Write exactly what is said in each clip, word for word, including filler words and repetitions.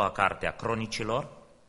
doua carte a Cronicilor.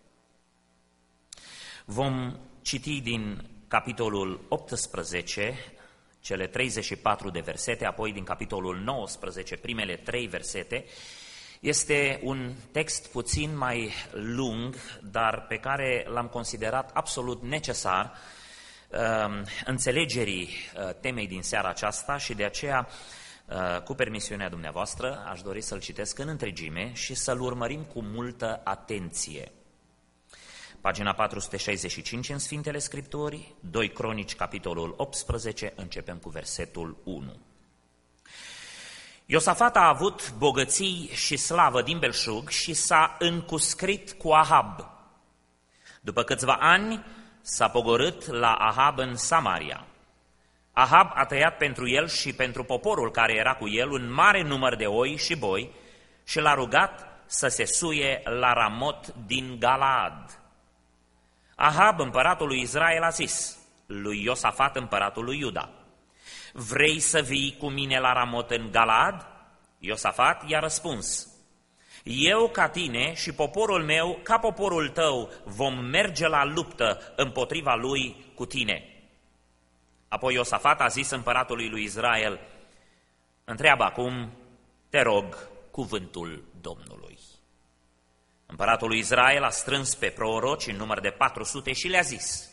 Vom citi din capitolul optsprezece, cele treizeci și patru de versete, apoi din capitolul nouăsprezece, primele trei versete. Este un text puțin mai lung, dar pe care l-am considerat absolut necesar uh, înțelegerii uh, temei din seara aceasta și de aceea, uh, cu permisiunea dumneavoastră, aș dori să-l citesc în întregime și să-l urmărim cu multă atenție. Pagina patru sute șaizeci și cinci în Sfintele Scripturi, doi Cronici, capitolul optsprezece, începem cu versetul unu. Iosafat a avut bogății și slavă din belșug și s-a încuscrit cu Ahab. După câțiva ani s-a pogorât la Ahab în Samaria. Ahab a tăiat pentru el și pentru poporul care era cu el un mare număr de oi și boi și l-a rugat să se suie la Ramot din Galaad. Ahab, împăratul lui Israel, a zis lui Iosafat, împăratul lui Iuda: vrei să vii cu mine la Ramot în Galaad? Iosafat i-a răspuns: eu ca tine și poporul meu ca poporul tău vom merge la luptă împotriva lui cu tine. Apoi Iosafat a zis împăratului lui Israel: întreabă acum, te rog, cuvântul Domnului. Împăratul lui Israel a strâns pe proroci în număr de patru sute și le-a zis: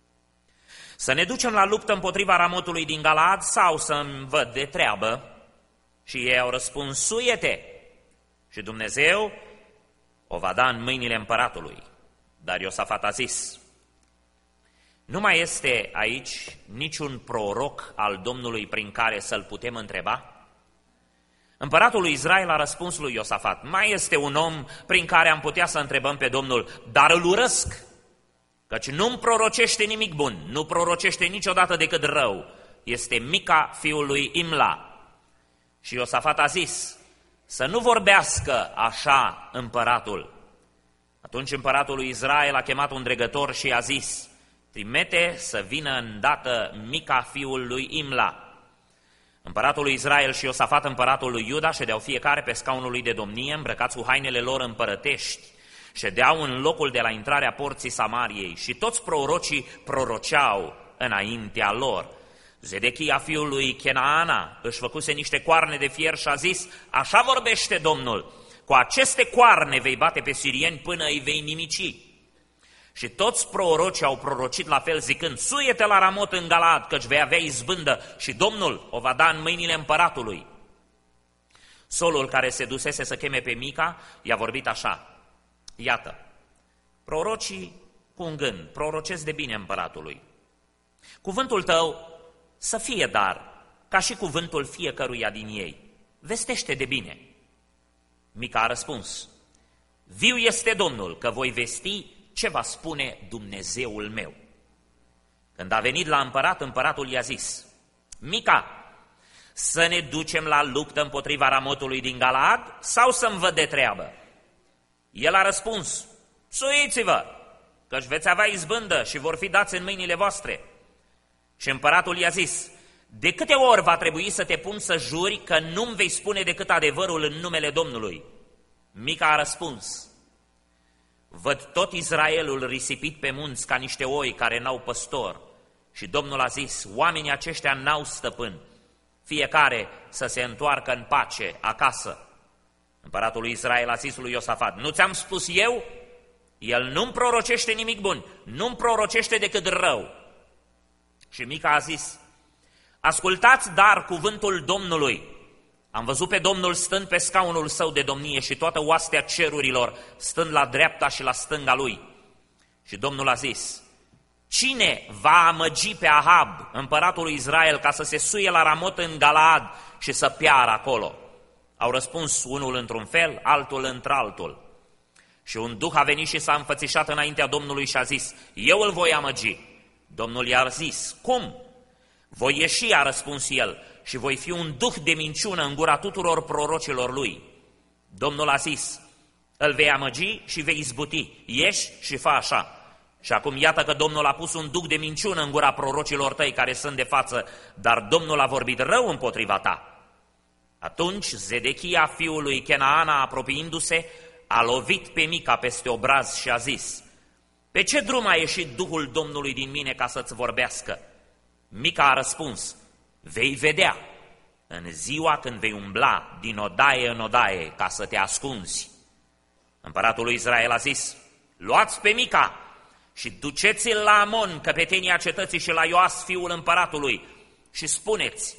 să ne ducem la luptă împotriva Ramotului din Galaad sau să-mi văd de treabă? Și ei au răspuns: suie-te! Și Dumnezeu o va da în mâinile împăratului. Dar Iosafat a zis: nu mai este aici niciun proroc al Domnului prin care să-l putem întreba? Împăratul lui Israel a răspuns lui Iosafat: mai este un om prin care am putea să întrebăm pe Domnul, dar îl urăsc, căci nu-mi prorocește nimic bun, nu prorocește niciodată decât rău. Este Mica, fiul lui Imla. Și Iosafat a zis: să nu vorbească așa împăratul. Atunci împăratul lui Israel a chemat un dregător și a zis: trimite să vină îndată Mica, fiul lui Imla. Împăratul lui Israel și Iosafat, împăratul lui Iuda, ședeau fiecare pe scaunul lui de domnie, îmbrăcați cu hainele lor împărătești. Ședeau în locul de la intrarea porții Samariei și toți prorocii proroceau înaintea lor. Zedechia, fiul lui Chenaana, își făcuse niște coarne de fier și a zis: așa vorbește Domnul, cu aceste coarne vei bate pe sirieni până îi vei nimici. Și toți prorocii au prorocit la fel zicând: suie-te la Ramot în Galaad, căci vei avea izbândă și Domnul o va da în mâinile împăratului. Solul, care se dusese să cheme pe Mica, i-a vorbit așa: iată, prorocii cu un gând prorocesc de bine împăratului. Cuvântul tău să fie dar, ca și cuvântul fiecăruia din ei. Vestește de bine. Mica a răspuns: viu este Domnul, că voi vesti ce va spune Dumnezeul meu. Când a venit la împărat, împăratul i-a zis: Mica, să ne ducem la luptă împotriva Ramotului din Galaad sau să-mi văd de treabă? El a răspuns: suiți-vă, căci veți avea izbândă și vor fi dați în mâinile voastre. Și împăratul i-a zis: de câte ori va trebui să te pun să juri că nu-mi vei spune decât adevărul în numele Domnului? Mica a răspuns: văd tot Israelul risipit pe munți ca niște oi care n-au păstor. Și Domnul a zis: oamenii aceștia n-au stăpân, fiecare să se întoarcă în pace acasă. Împăratul lui Israel a zis lui Iosafat: nu ți-am spus eu? El nu-mi prorocește nimic bun, nu-mi prorocește decât rău. Și Mica a zis: ascultați dar cuvântul Domnului. Am văzut pe Domnul stând pe scaunul său de domnie și toată oastea cerurilor stând la dreapta și la stânga lui. Și Domnul a zis: cine va amăgi pe Ahab, împăratul lui Israel, ca să se suie la Ramot în Galaad și să piară acolo? Au răspuns unul într-un fel, altul într-altul. Și un duh a venit și s-a înfățișat înaintea Domnului și a zis: eu îl voi amăgi. Domnul i-a zis: cum? Voi ieși, a răspuns el, și voi fi un duh de minciună în gura tuturor prorocilor lui. Domnul a zis: îl vei amăgi și vei izbuti, ieși și fă așa. Și acum iată că Domnul a pus un duh de minciună în gura prorocilor tăi care sunt de față, dar Domnul a vorbit rău împotriva ta. Atunci Zedechia, fiul lui Chenaana, apropiindu-se, a lovit pe Mica peste obraz și a zis: pe ce drum a ieșit Duhul Domnului din mine ca să-ți vorbească? Mica a răspuns: vei vedea în ziua când vei umbla din odaie în odaie ca să te ascunzi. Împăratul lui Israel a zis: luați pe Mica și duceți-l la Amon, căpetenia cetății, și la Ioas, fiul împăratului, și spuneți: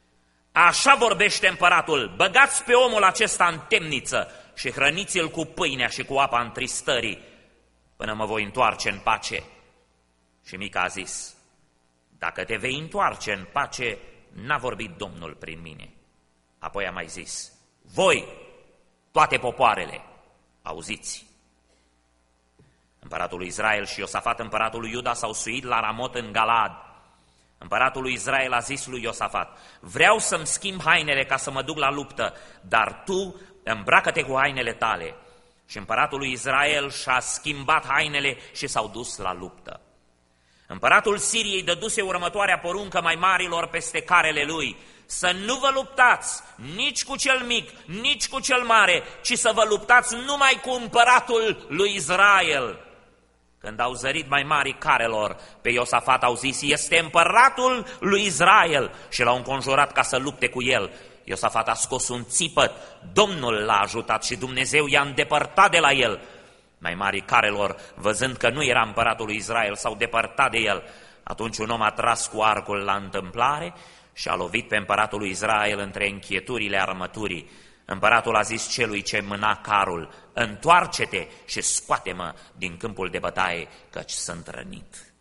așa vorbește împăratul, băgați pe omul acesta în temniță și hrăniți-l cu pâinea și cu apa întristării până mă voi întoarce în pace. Și Mica a zis: dacă te vei întoarce în pace, n-a vorbit Domnul prin mine. Apoi a mai zis: voi, toate popoarele, auziți. Împăratul lui Israel și Iosafat, împăratul lui Iuda, s-au suit la Ramot în Galaad. Împăratul lui Israel a zis lui Iosafat: vreau să-mi schimb hainele ca să mă duc la luptă, dar tu îmbracă-te cu hainele tale. Și împăratul lui Israel și-a schimbat hainele și s-au dus la luptă. Împăratul Siriei dăduse următoarea poruncă mai marilor peste carele lui: să nu vă luptați nici cu cel mic, nici cu cel mare, ci să vă luptați numai cu împăratul lui Israel. Când au zărit mai mari carelor pe Iosafat, au zis: este împăratul lui Israel, și l-au înconjurat ca să lupte cu el. Iosafat a scos un țipăt, Domnul l-a ajutat și Dumnezeu i-a îndepărtat de la el. Mai mari carelor, văzând că nu era împăratul lui Israel, s-au depărtat de el. Atunci un om a tras cu arcul la întâmplare și a lovit pe împăratul lui Israel între închieturile armăturii. Împăratul a zis celui ce mâna carul: întoarce-te și scoate-mă din câmpul de bătaie, căci sunt rănit.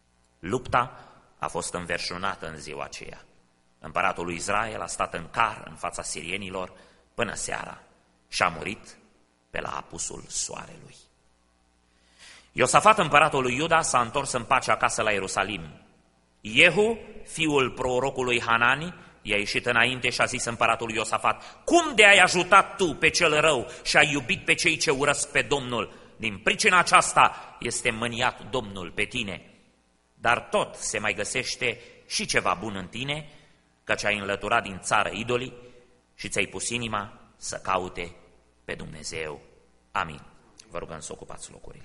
Lupta a fost înverșunată în ziua aceea. Împăratul lui Israel a stat în car în fața sirienilor până seara și a murit pe la apusul soarelui. Iosafat, împăratul lui Iuda, s-a întors în pace acasă la Ierusalim. Jehu, fiul prorocului Hanani, i-a ieșit înainte și a zis împăratului Iosafat: cum de ai ajutat tu pe cel rău și ai iubit pe cei ce urăsc pe Domnul? Din pricina aceasta este mâniat Domnul pe tine. Dar tot se mai găsește și ceva bun în tine, căci ai înlăturat din țară idolii și ți-ai pus inima să caute pe Dumnezeu. Amin. Vă rugăm să ocupați locurile.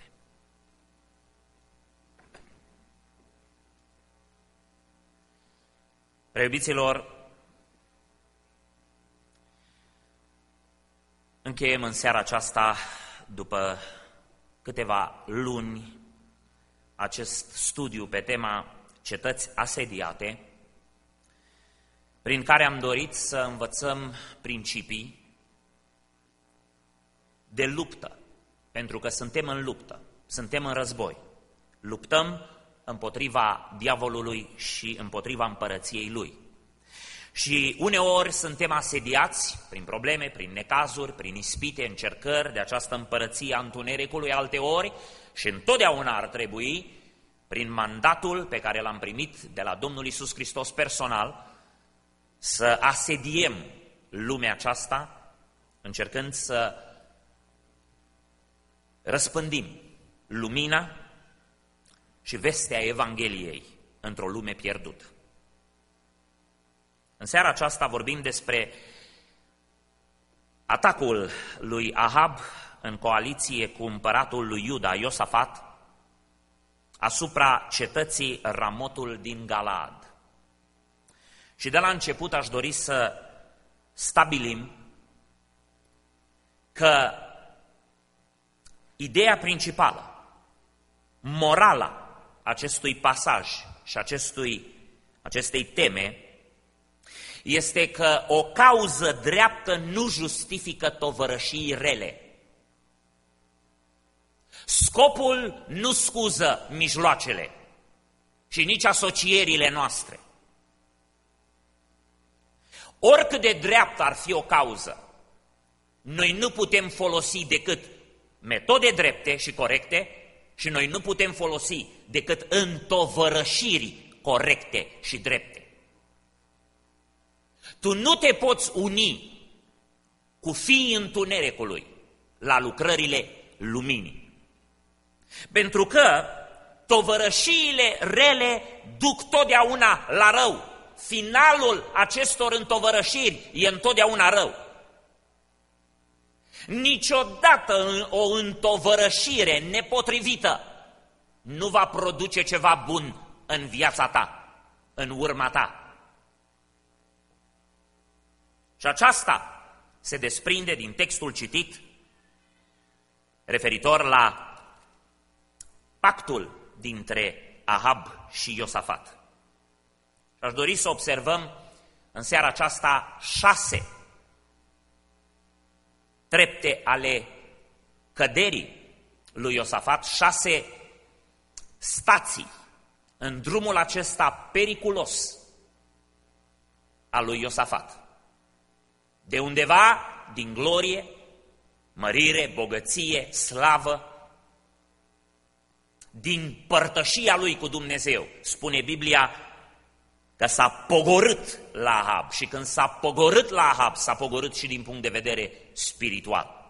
Preiubiților, încheiem în seara aceasta, după câteva luni, acest studiu pe tema cetăți asediate, prin care am dorit să învățăm principii de luptă, pentru că suntem în luptă, suntem în război. Luptăm împotriva diavolului și împotriva împărăției lui. Și uneori suntem asediați prin probleme, prin necazuri, prin ispite, încercări de această împărăție a întunericului, alteori, și întotdeauna ar trebui, prin mandatul pe care l-am primit de la Domnul Iisus Hristos personal, să asediem lumea aceasta, încercând să răspândim lumina și vestea Evangheliei într-o lume pierdută. În seara aceasta vorbim despre atacul lui Ahab în coaliție cu împăratul lui Iuda, Iosafat, asupra cetății Ramotul din Galaad. Și de la început aș dori să stabilim că ideea principală, morala acestui pasaj și acestui, acestei teme este că o cauză dreaptă nu justifică tovărășii rele. Scopul nu scuză mijloacele și nici asocierile noastre. Oricât de dreaptă ar fi o cauză, noi nu putem folosi decât metode drepte și corecte și noi nu putem folosi decât întovărășiri corecte și drepte. Tu nu te poți uni cu fiii întunericului la lucrările luminii. Pentru că tovărășiile rele duc totdeauna la rău. Finalul acestor întovărășiri e întotdeauna rău. Niciodată o întovărășire nepotrivită nu va produce ceva bun în viața ta, în urma ta. Și aceasta se desprinde din textul citit referitor la pactul dintre Ahab și Iosafat. Și aș dori să observăm în seara aceasta șase trepte ale căderii lui Iosafat, șase stații în drumul acesta periculos al lui Iosafat. De undeva, din glorie, mărire, bogăție, slavă, din părtășia lui cu Dumnezeu. Spune Biblia că s-a pogorât la Ahab și când s-a pogorât la Ahab, s-a pogorât și din punct de vedere spiritual.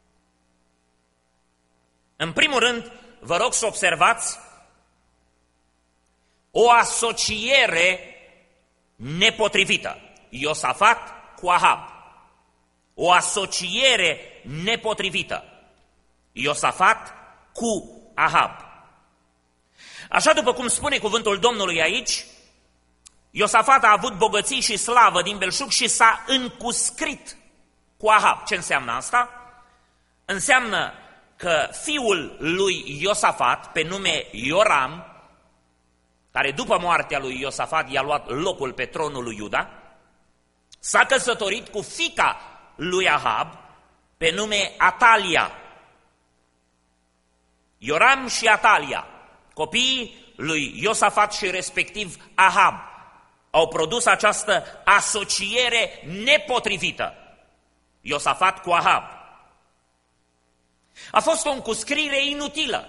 În primul rând, vă rog să observați o asociere nepotrivită. Iosafat cu Ahab. O asociere nepotrivită. Iosafat cu Ahab. Așa după cum spune cuvântul Domnului aici, Iosafat a avut bogății și slavă din belșug și s-a încuscrit cu Ahab. Ce înseamnă asta? Înseamnă că fiul lui Iosafat, pe nume Ioram, care după moartea lui Iosafat i-a luat locul pe tronul lui Iuda, s-a căsătorit cu fiica lui Ahab, pe nume Atalia. Ioram și Atalia, copiii lui Iosafat și respectiv Ahab, au produs această asociere nepotrivită. Iosafat cu Ahab. A fost o încuscrire inutilă.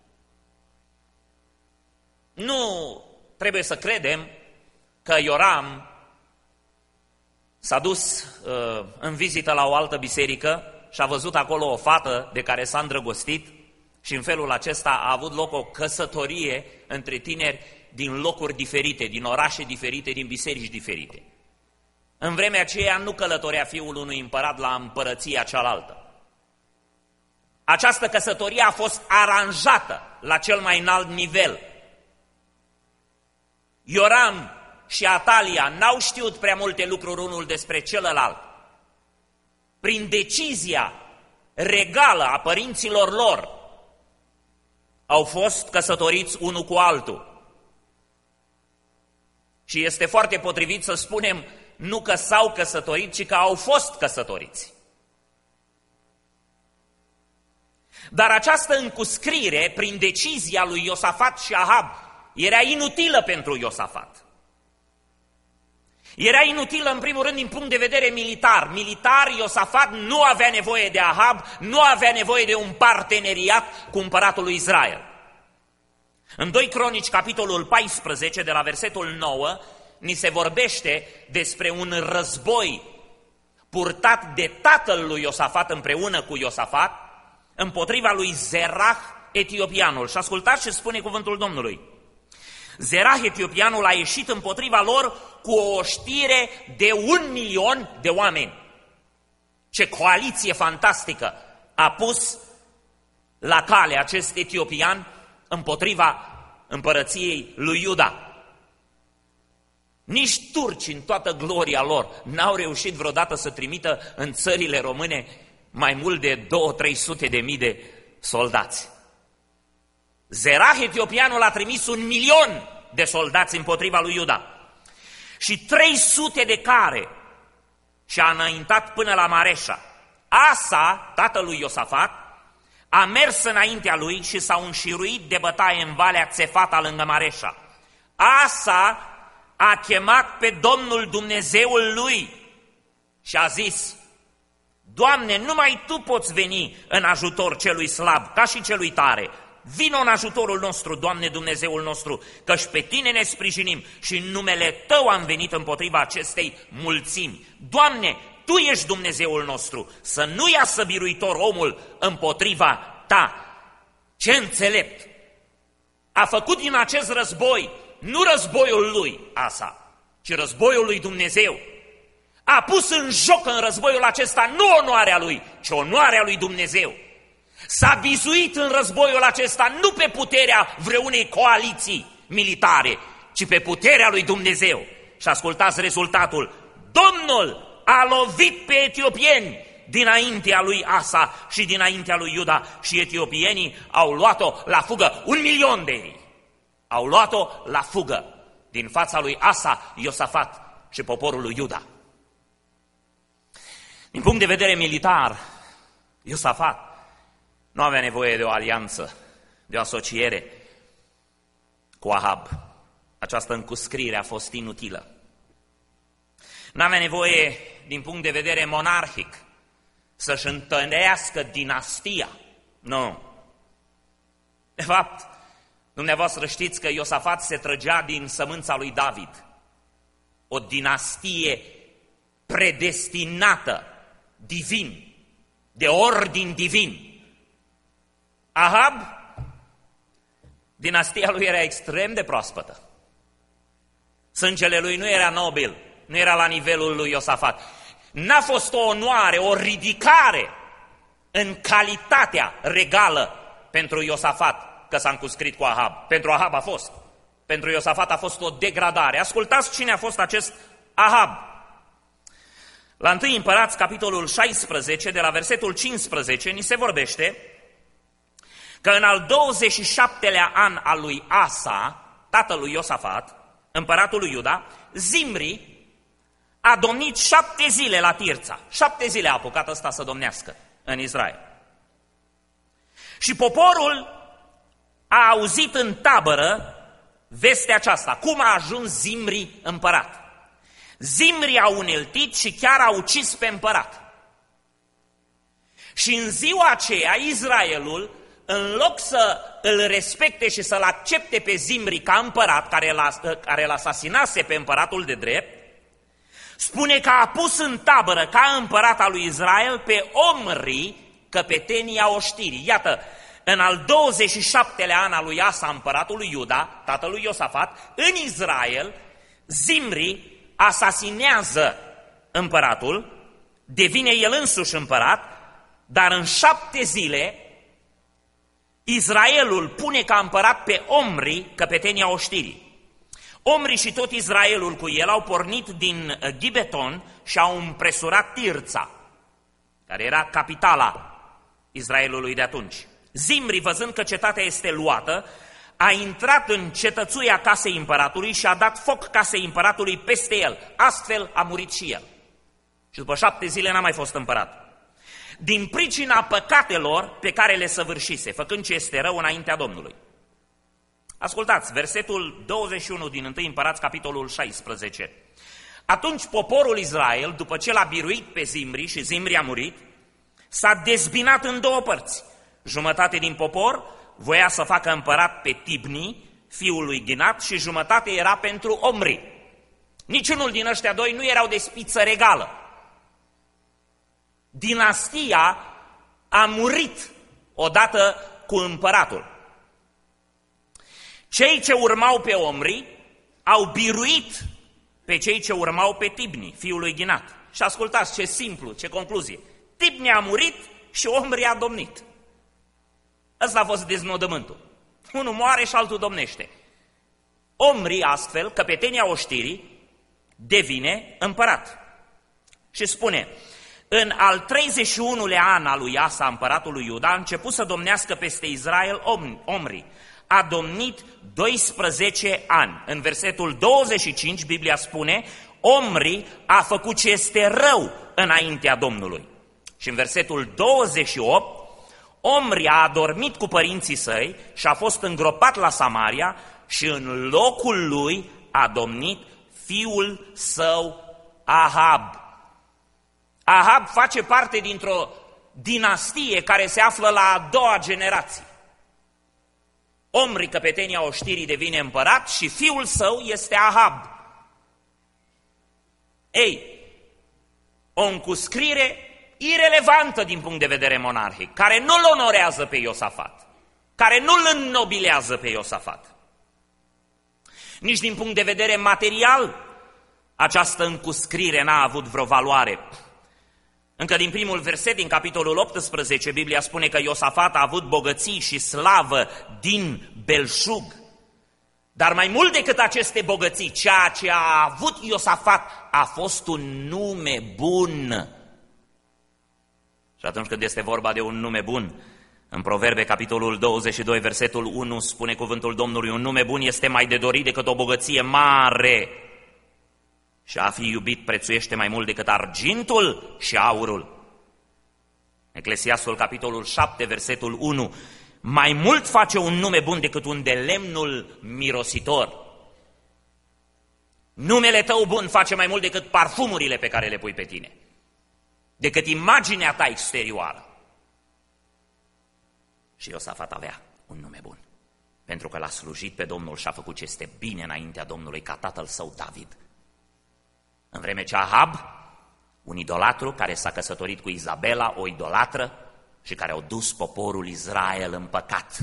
Nu trebuie să credem că Ioram s-a dus uh, în vizită la o altă biserică și a văzut acolo o fată de care s-a îndrăgostit și în felul acesta a avut loc o căsătorie între tineri din locuri diferite, din orașe diferite, din biserici diferite. În vremea aceea nu călătorea fiul unui împărat la împărăția cealaltă. Această căsătorie a fost aranjată la cel mai înalt nivel. Ioram și Atalia n-au știut prea multe lucruri unul despre celălalt. Prin decizia regală a părinților lor, au fost căsătoriți unul cu altul. Și este foarte potrivit să spunem nu că s-au căsătorit, ci că au fost căsătoriți. Dar această încuscrire, prin decizia lui Iosafat și Ahab, era inutilă pentru Iosafat. Era inutilă, în primul rând, din punct de vedere militar. Militar, Iosafat nu avea nevoie de Ahab, nu avea nevoie de un parteneriat cu împăratul lui Israel. În doi Cronici, capitolul paisprezece, de la versetul nouă, ni se vorbește despre un război purtat de tatăl lui Iosafat împreună cu Iosafat împotriva lui Zerah etiopianul. Și ascultați ce spune cuvântul Domnului. Zerah etiopianul a ieșit împotriva lor cu o oștire de un milion de oameni. Ce coaliție fantastică a pus la cale acest etiopian împotriva împărăției lui Iuda. Nici turci în toată gloria lor n-au reușit vreodată să trimită în țările române mai mult de două-trei sute de mii de soldați. Zerah etiopianul a trimis un milion de soldați împotriva lui Iuda și trei sute de care și-a înaintat până la Mareșa. Asa, tatălui Iosafat, a mers înaintea lui și s-au înșiruit de bătaie în Valea Țefata lângă Mareșa. Asa a chemat pe Domnul Dumnezeul lui și a zis: Doamne, numai Tu poți veni în ajutor celui slab ca și celui tare. Vino în ajutorul nostru, Doamne Dumnezeul nostru, căci pe Tine ne sprijinim și în numele Tău am venit împotriva acestei mulțimi. Doamne, Tu ești Dumnezeul nostru, să nu iasă biruitor omul împotriva Ta. Ce înțelept! A făcut din acest război nu războiul lui Asa, ci războiul lui Dumnezeu. A pus în joc în războiul acesta nu onoarea lui, ci onoarea lui Dumnezeu. S-a bizuit în războiul acesta nu pe puterea vreunei coaliții militare, ci pe puterea lui Dumnezeu. Și ascultați rezultatul. Domnul a lovit pe etiopieni dinaintea lui Asa și dinaintea lui Iuda și etiopienii au luat-o la fugă. Un milion de ei au luat-o la fugă din fața lui Asa, Iosafat și poporul lui Iuda. Din punct de vedere militar, Iosafat nu avea nevoie de o alianță, de o asociere cu Ahab. Această încuscriere a fost inutilă. Nu avea nevoie, din punct de vedere monarhic, să-și întărească dinastia. Nu. De fapt, dumneavoastră știți că Iosafat se trăgea din sămânța lui David. O dinastie predestinată divin, de ordin divin. Ahab, dinastia lui era extrem de proaspătă. Sângele lui nu era nobil, nu era la nivelul lui Iosafat. N-a fost o onoare, o ridicare în calitatea regală pentru Iosafat că s-a încuscrit cu Ahab. Pentru Ahab a fost. Pentru Iosafat a fost o degradare. Ascultați cine a fost acest Ahab. La întâi Împărați, capitolul șaisprezece, de la versetul cincisprezece, ni se vorbește că în al douăzeci și șaptelea an al lui Asa, tatălui Iosafat, împăratul lui Iuda, Zimri a domnit șapte zile la Tirța. Șapte zile a apucat ăsta să domnească în Israel. Și poporul a auzit în tabără vestea aceasta. Cum a ajuns Zimri împărat? Zimri a uneltit și chiar a ucis pe împărat. Și în ziua aceea Israelul, în loc să îl respecte și să-l accepte pe Zimri ca împărat, care l asasinase pe împăratul de drept, spune că a pus în tabără ca împărat al lui Israel pe Omri, căpetenia oștirii. Iată, în al douăzeci și șaptelea an al lui Asa, împăratul lui Iuda, tatălui Iosafat, în Israel, Zimri asasinează împăratul, devine el însuși împărat, dar în șapte zile Israelul pune ca împărat pe Omri, căpetenia oștirii. Omri și tot Israelul cu el au pornit din Gibeton și au împresurat Tirța, care era capitala Israelului de atunci. Zimri, văzând că cetatea este luată, a intrat în cetățuia casei împăratului și a dat foc casei împăratului peste el. Astfel a murit și el. Și după șapte zile n-a mai fost împărat. Din pricina păcatelor pe care le săvârșise, făcând ce este rău înaintea Domnului. Ascultați, versetul douăzeci și unu din întâi Împărați, capitolul șaisprezece. Atunci poporul Israel, după ce l-a biruit pe Zimri și Zimri a murit, s-a dezbinat în două părți. Jumătate din popor voia să facă împărat pe Tibni, fiul lui Ghinat, și jumătate era pentru Omri. Niciunul din ăștia doi nu erau de spiță regală. Dinastia a murit odată cu împăratul. Cei ce urmau pe Omri au biruit pe cei ce urmau pe Tibni, fiul lui Ghinat. Și ascultați ce simplu, ce concluzie. Tibni a murit și Omri a domnit. Ăsta a fost deznodământul. Unul moare și altul domnește. Omri, astfel, căpetenia oștirii, devine împărat. Și spune, în al treizeci și unulea an al lui Asa, împăratul lui Iuda, a început să domnească peste Israel Omri. A domnit doisprezece ani. În versetul douăzeci și cinci, Biblia spune, Omri a făcut ce este rău înaintea Domnului. Și în versetul douăzeci și opt, Omri a adormit cu părinții săi și a fost îngropat la Samaria și în locul lui a domnit fiul său Ahab. Ahab face parte dintr-o dinastie care se află la a doua generație. Omri, căpetenia oștirii, devine împărat și fiul său este Ahab. Ei, o încuscrire irelevantă din punct de vedere monarhic, care nu-l onorează pe Iosafat, care nu-l înnobilează pe Iosafat. Nici din punct de vedere material această încuscrire n-a avut vreo valoare. Încă din primul verset, din capitolul optsprezece, Biblia spune că Iosafat a avut bogății și slavă din belșug. Dar mai mult decât aceste bogății, ceea ce a avut Iosafat a fost un nume bun. Și atunci când este vorba de un nume bun, în Proverbe, capitolul douăzeci și doi, versetul unu, spune cuvântul Domnului: un nume bun este mai de dorit decât o bogăție mare și a fi iubit prețuiește mai mult decât argintul și aurul. Eclesiastul, capitolul șapte, versetul unu, mai mult face un nume bun decât un de lemnul mirositor. Numele tău bun face mai mult decât parfumurile pe care le pui pe tine, decât imaginea ta exterioară. Și Iosafat avea un nume bun, pentru că l-a slujit pe Domnul și a făcut ce este bine înaintea Domnului, ca tatăl său David. În vreme ce Ahab, un idolatru care s-a căsătorit cu Izabela, o idolatră, și care au dus poporul Israel în păcat,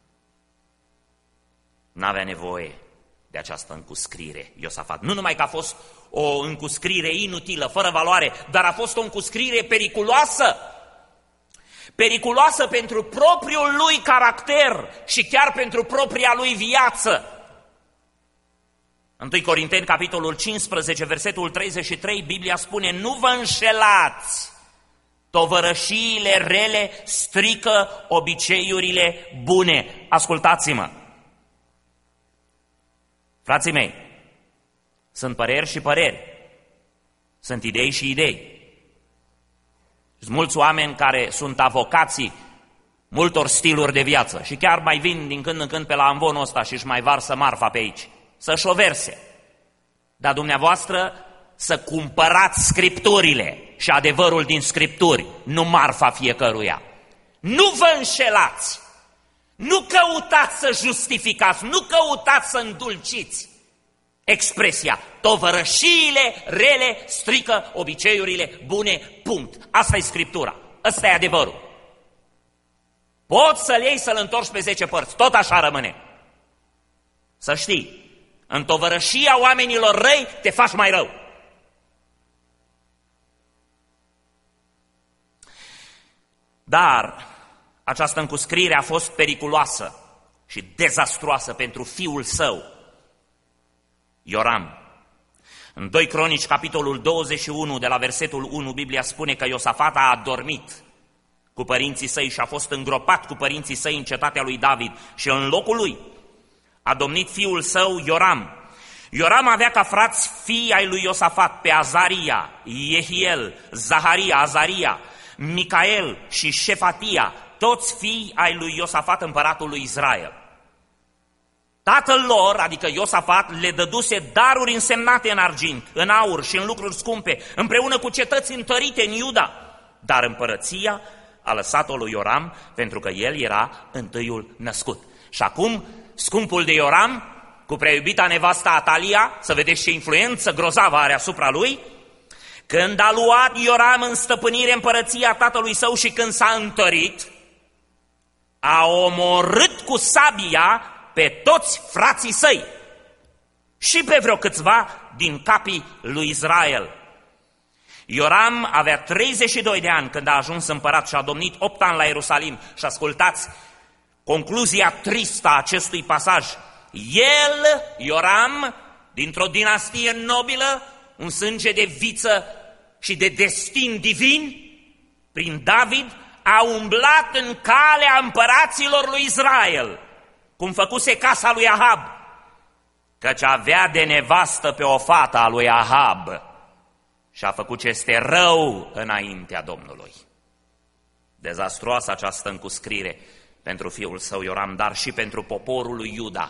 n-avea nevoie de această încuscrire Iosafat. Nu numai că a fost o încuscrire inutilă, fără valoare, dar a fost o încuscrire periculoasă. Periculoasă pentru propriul lui caracter și chiar pentru propria lui viață. întâi Corinteni, capitolul cincisprezece, versetul treizeci și trei, Biblia spune: nu vă înșelați, tovărășiile rele strică obiceiurile bune. Ascultați-mă, frații mei, sunt păreri și păreri, sunt idei și idei. Sunt mulți oameni care sunt avocații multor stiluri de viață și chiar mai vin din când în când pe la amvonul ăsta și își mai varsă marfa pe aici, să-și o verse. Dar dumneavoastră să cumpărați scripturile și adevărul din scripturi, nu marfa fiecăruia. Nu vă înșelați, nu căutați să justificați, nu căutați să îndulciți expresia: tovărășiile rele strică obiceiurile bune, punct. Asta e Scriptura, ăsta e adevărul. Poți să-l iei, să-l întorci pe zece părți, tot așa rămâne. Să știi, în tovărășia oamenilor răi te faci mai rău. Dar această încuscrire a fost periculoasă și dezastruoasă pentru fiul său, Ioram. În doi Cronici, capitolul douăzeci și unu, de la versetul unu, Biblia spune că Iosafat a adormit cu părinții săi și a fost îngropat cu părinții săi în cetatea lui David și în locul lui a domnit fiul său Ioram. Ioram avea ca frați fii ai lui Iosafat pe Azaria, Jehiel, Zaharia, Azaria, Micael și Șefatia, toți fii ai lui Iosafat, împăratul lui Israel. Tatăl lor, adică Iosafat, le dăduse daruri însemnate în argint, în aur și în lucruri scumpe, împreună cu cetăți întărite în Iuda. Dar împărăția a lăsat-o lui Ioram, pentru că el era întâiul născut. Și acum, scumpul de Ioram, cu prea iubita nevasta Atalia, să vedeți ce influență grozavă are asupra lui, când a luat Ioram în stăpânire împărăția tatălui său și când s-a întărit, a omorât cu sabia pe toți frații săi și pe vreo câțiva din capii lui Israel. Ioram avea treizeci și doi de ani când a ajuns împărat și a domnit opt ani la Ierusalim. Și ascultați concluzia tristă a acestui pasaj. El, Ioram, dintr-o dinastie nobilă, un sânge de viță și de destin divin, prin David, a umblat în calea împăraților lui Israel, cum făcuse casa lui Ahab, căci avea de nevastă pe o fată a lui Ahab și a făcut ce este rău înaintea Domnului. Dezastruoasă această încuscrire pentru fiul său Ioram, dar și pentru poporul lui Iuda.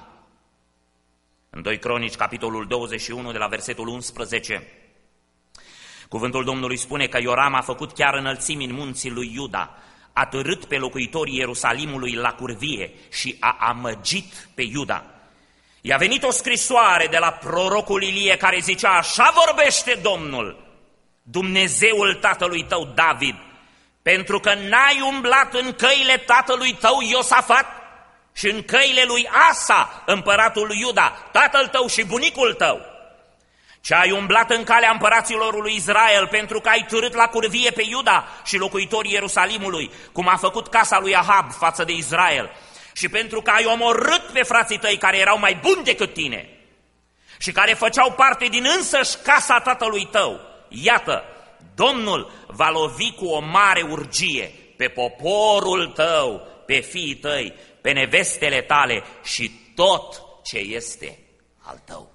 În doi Cronici, capitolul douăzeci și unu, de la versetul unsprezece, cuvântul Domnului spune că Ioram a făcut chiar înălțimi în munții lui Iuda, a târât pe locuitorii Ierusalimului la curvie și a amăgit pe Iuda. I-a venit o scrisoare de la prorocul Ilie care zicea: așa vorbește Domnul, Dumnezeul tatălui tău David, pentru că n-ai umblat în căile tatălui tău Iosafat și în căile lui Asa, împăratul lui Iuda, tatăl tău și bunicul tău, Ce ai umblat în calea împăraților lui Israel, pentru că ai târât la curvie pe Iuda și locuitorii Ierusalimului, cum a făcut casa lui Ahab față de Israel, și pentru că ai omorât pe frații tăi care erau mai buni decât tine și care făceau parte din însăși casa tatălui tău. Iată, Domnul va lovi cu o mare urgie pe poporul tău, pe fiii tăi, pe nevestele tale și tot ce este al tău.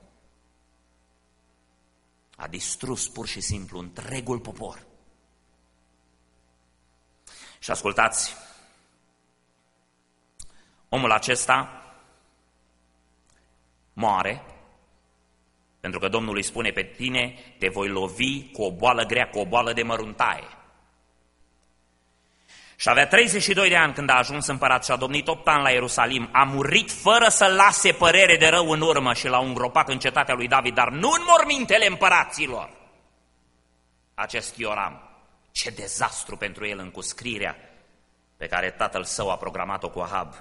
A distrus pur și simplu întregul popor. Și ascultați, omul acesta moare, pentru că Domnul îi spune: pe tine te voi lovi cu o boală grea, cu o boală de măruntaie. Și avea treizeci și doi de ani când a ajuns împărat și a domnit opt ani la Ierusalim. A murit fără să lase părere de rău în urmă și l-au îngropat în cetatea lui David, dar nu în mormintele împăraților. Acest Ioram, ce dezastru pentru el în cuscrirea pe care tatăl său a programat-o cu Ahab.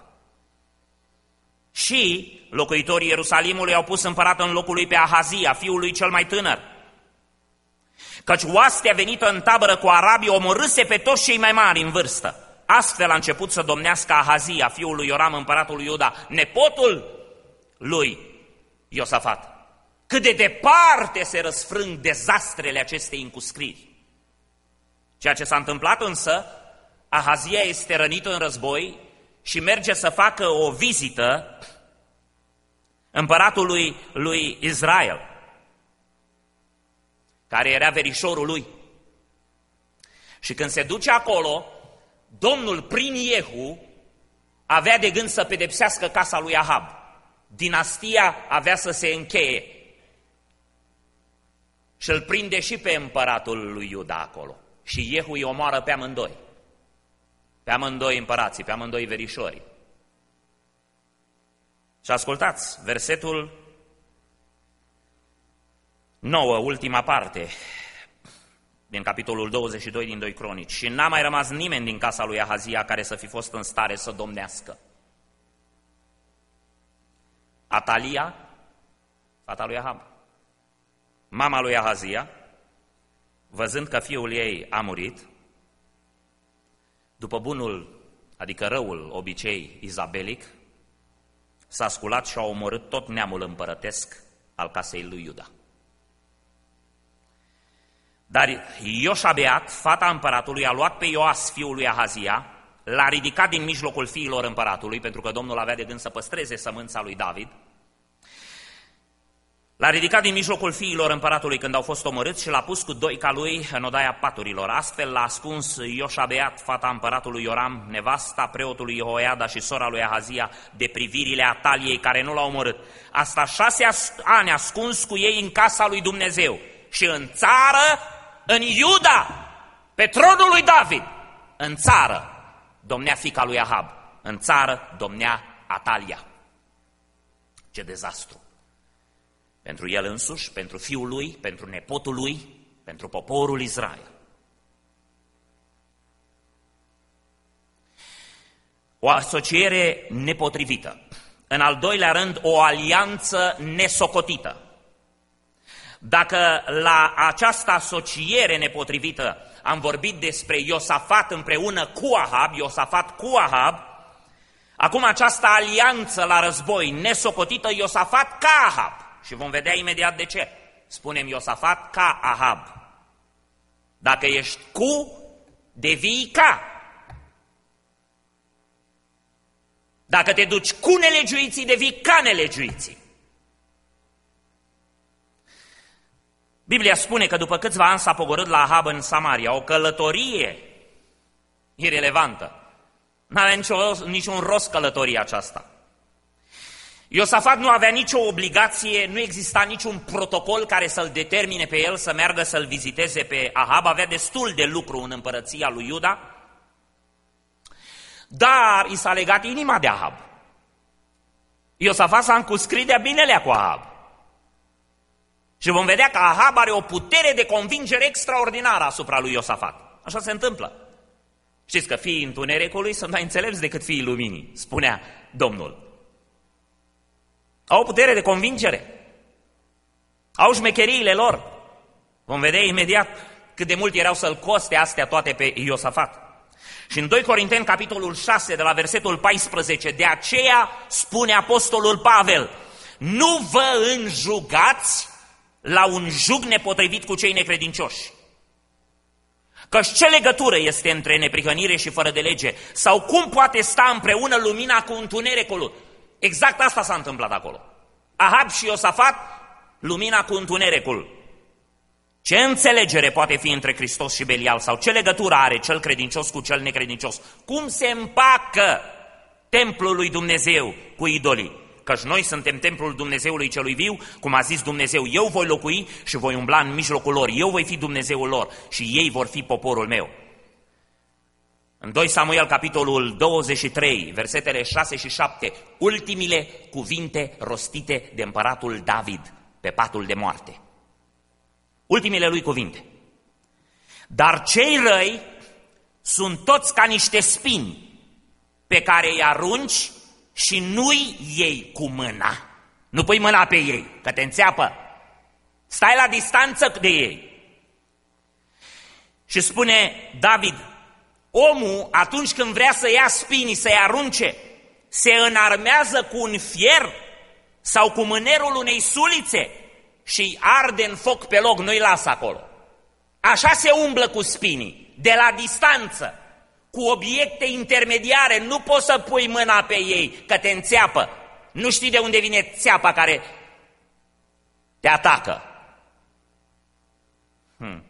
Și locuitorii Ierusalimului au pus împărat în locul lui pe Ahazia, fiul lui cel mai tânăr, căci oastea venită în tabără cu arabii omorâse pe toți cei mai mari în vârstă. Astfel a început să domnească Ahazia, fiul lui Ioram, împăratul lui Iuda, nepotul lui Iosafat. Cât de departe se răsfrâng dezastrele acestei încuscriri. Ceea ce s-a întâmplat însă, Ahazia este rănit în război și merge să facă o vizită împăratului lui Israel, care era verișorul lui. Și când se duce acolo, Domnul prin Iehu avea de gând să pedepsească casa lui Ahab. Dinastia avea să se încheie. Și îl prinde și pe împăratul lui Iuda acolo. Și Iehu îi omoară pe amândoi. Pe amândoi împărații, pe amândoi verișorii. Și ascultați, versetul nouă, ultima parte, din capitolul douăzeci și doi din doi Cronici. Și n-a mai rămas nimeni din casa lui Ahazia care să fi fost în stare să domnească. Atalia, fata lui Ahab, mama lui Ahazia, văzând că fiul ei a murit, după bunul, adică răul obicei izabelic, s-a sculat și a omorât tot neamul împărătesc al casei lui Iuda. Dar Ioșabeat, fata împăratului, a luat pe Ioas, fiul lui Ahazia, l-a ridicat din mijlocul fiilor împăratului, pentru că Domnul avea de gând să păstreze sămânța lui David. L-a ridicat din mijlocul fiilor împăratului când au fost omorâți și l-a pus cu doica lui în odaia paturilor. Astfel l-a ascuns Ioșabeat, fata împăratului Ioram, nevasta preotului Jehoiada și sora lui Ahazia, de privirile Ataliei care nu l-au omorât. Asta șase ani ascuns cu ei în casa lui Dumnezeu. Și în țară, în Iuda, pe tronul lui David, în țară domnea fiica lui Ahab, în țară domnea Atalia. Ce dezastru! Pentru el însuși, pentru fiul lui, pentru nepotul lui, pentru poporul Israel. O asociere nepotrivită. În al doilea rând, o alianță nesocotită. Dacă la această asociere nepotrivită am vorbit despre Iosafat împreună cu Ahab, Iosafat cu Ahab, acum această alianță la război nesocotită, Iosafat ca Ahab. Și vom vedea imediat de ce. Spunem Iosafat ca Ahab. Dacă ești cu, devii ca. Dacă te duci cu nelegiuiții, devii ca nelegiuiții. Biblia spune că după câțiva ani s-a pogorât la Ahab în Samaria, o călătorie irelevantă. N-avea nicio, niciun rost călătoria aceasta. Iosafat nu avea nicio obligație, nu exista niciun protocol care să-l determine pe el să meargă să-l viziteze pe Ahab, avea destul de lucru în împărăția lui Iuda, dar i s-a legat inima de Ahab. Iosafat s-a încuscrit de-a binelea cu Ahab. Și vom vedea că Ahab are o putere de convingere extraordinară asupra lui Iosafat. Așa se întâmplă. Știți că fiii întunericului sunt mai înțelepți decât fiii luminii, spunea Domnul. Au o putere de convingere. Au șmecheriile lor. Vom vedea imediat cât de mult erau să-l coste astea toate pe Iosafat. Și în doi Corinteni, capitolul șase, de la versetul paisprezece, de aceea spune apostolul Pavel, nu vă înjugați la un jug nepotrivit cu cei necredincioși. Căci ce legătură este între neprihănire și fără de lege? Sau cum poate sta împreună lumina cu întunericul? Exact asta s-a întâmplat acolo. Ahab și Iosafat, lumina cu întunericul. Ce înțelegere poate fi între Hristos și Belial? Sau ce legătură are cel credincios cu cel necredincios? Cum se împacă templul lui Dumnezeu cu idolii? Căci noi suntem templul Dumnezeului celui viu, cum a zis Dumnezeu, eu voi locui și voi umbla în mijlocul lor, eu voi fi Dumnezeul lor și ei vor fi poporul meu. În doi Samuel, capitolul douăzeci și trei, versetele șase și șapte, ultimile cuvinte rostite de împăratul David pe patul de moarte. Ultimile lui cuvinte. Dar cei răi sunt toți ca niște spini pe care îi arunci și nu-i iei cu mâna. Nu pui mâna pe ei, că te înțeapă. Stai la distanță de ei. Și spune David, omul atunci când vrea să ia spinii, să-i arunce, se înarmează cu un fier sau cu mânerul unei sulițe și îi arde în foc pe loc, nu-i lasă acolo. Așa se umblă cu spinii, de la distanță, cu obiecte intermediare, nu poți să pui mâna pe ei, că te înțeapă. Nu știi de unde vine țeapa care te atacă. Hmm.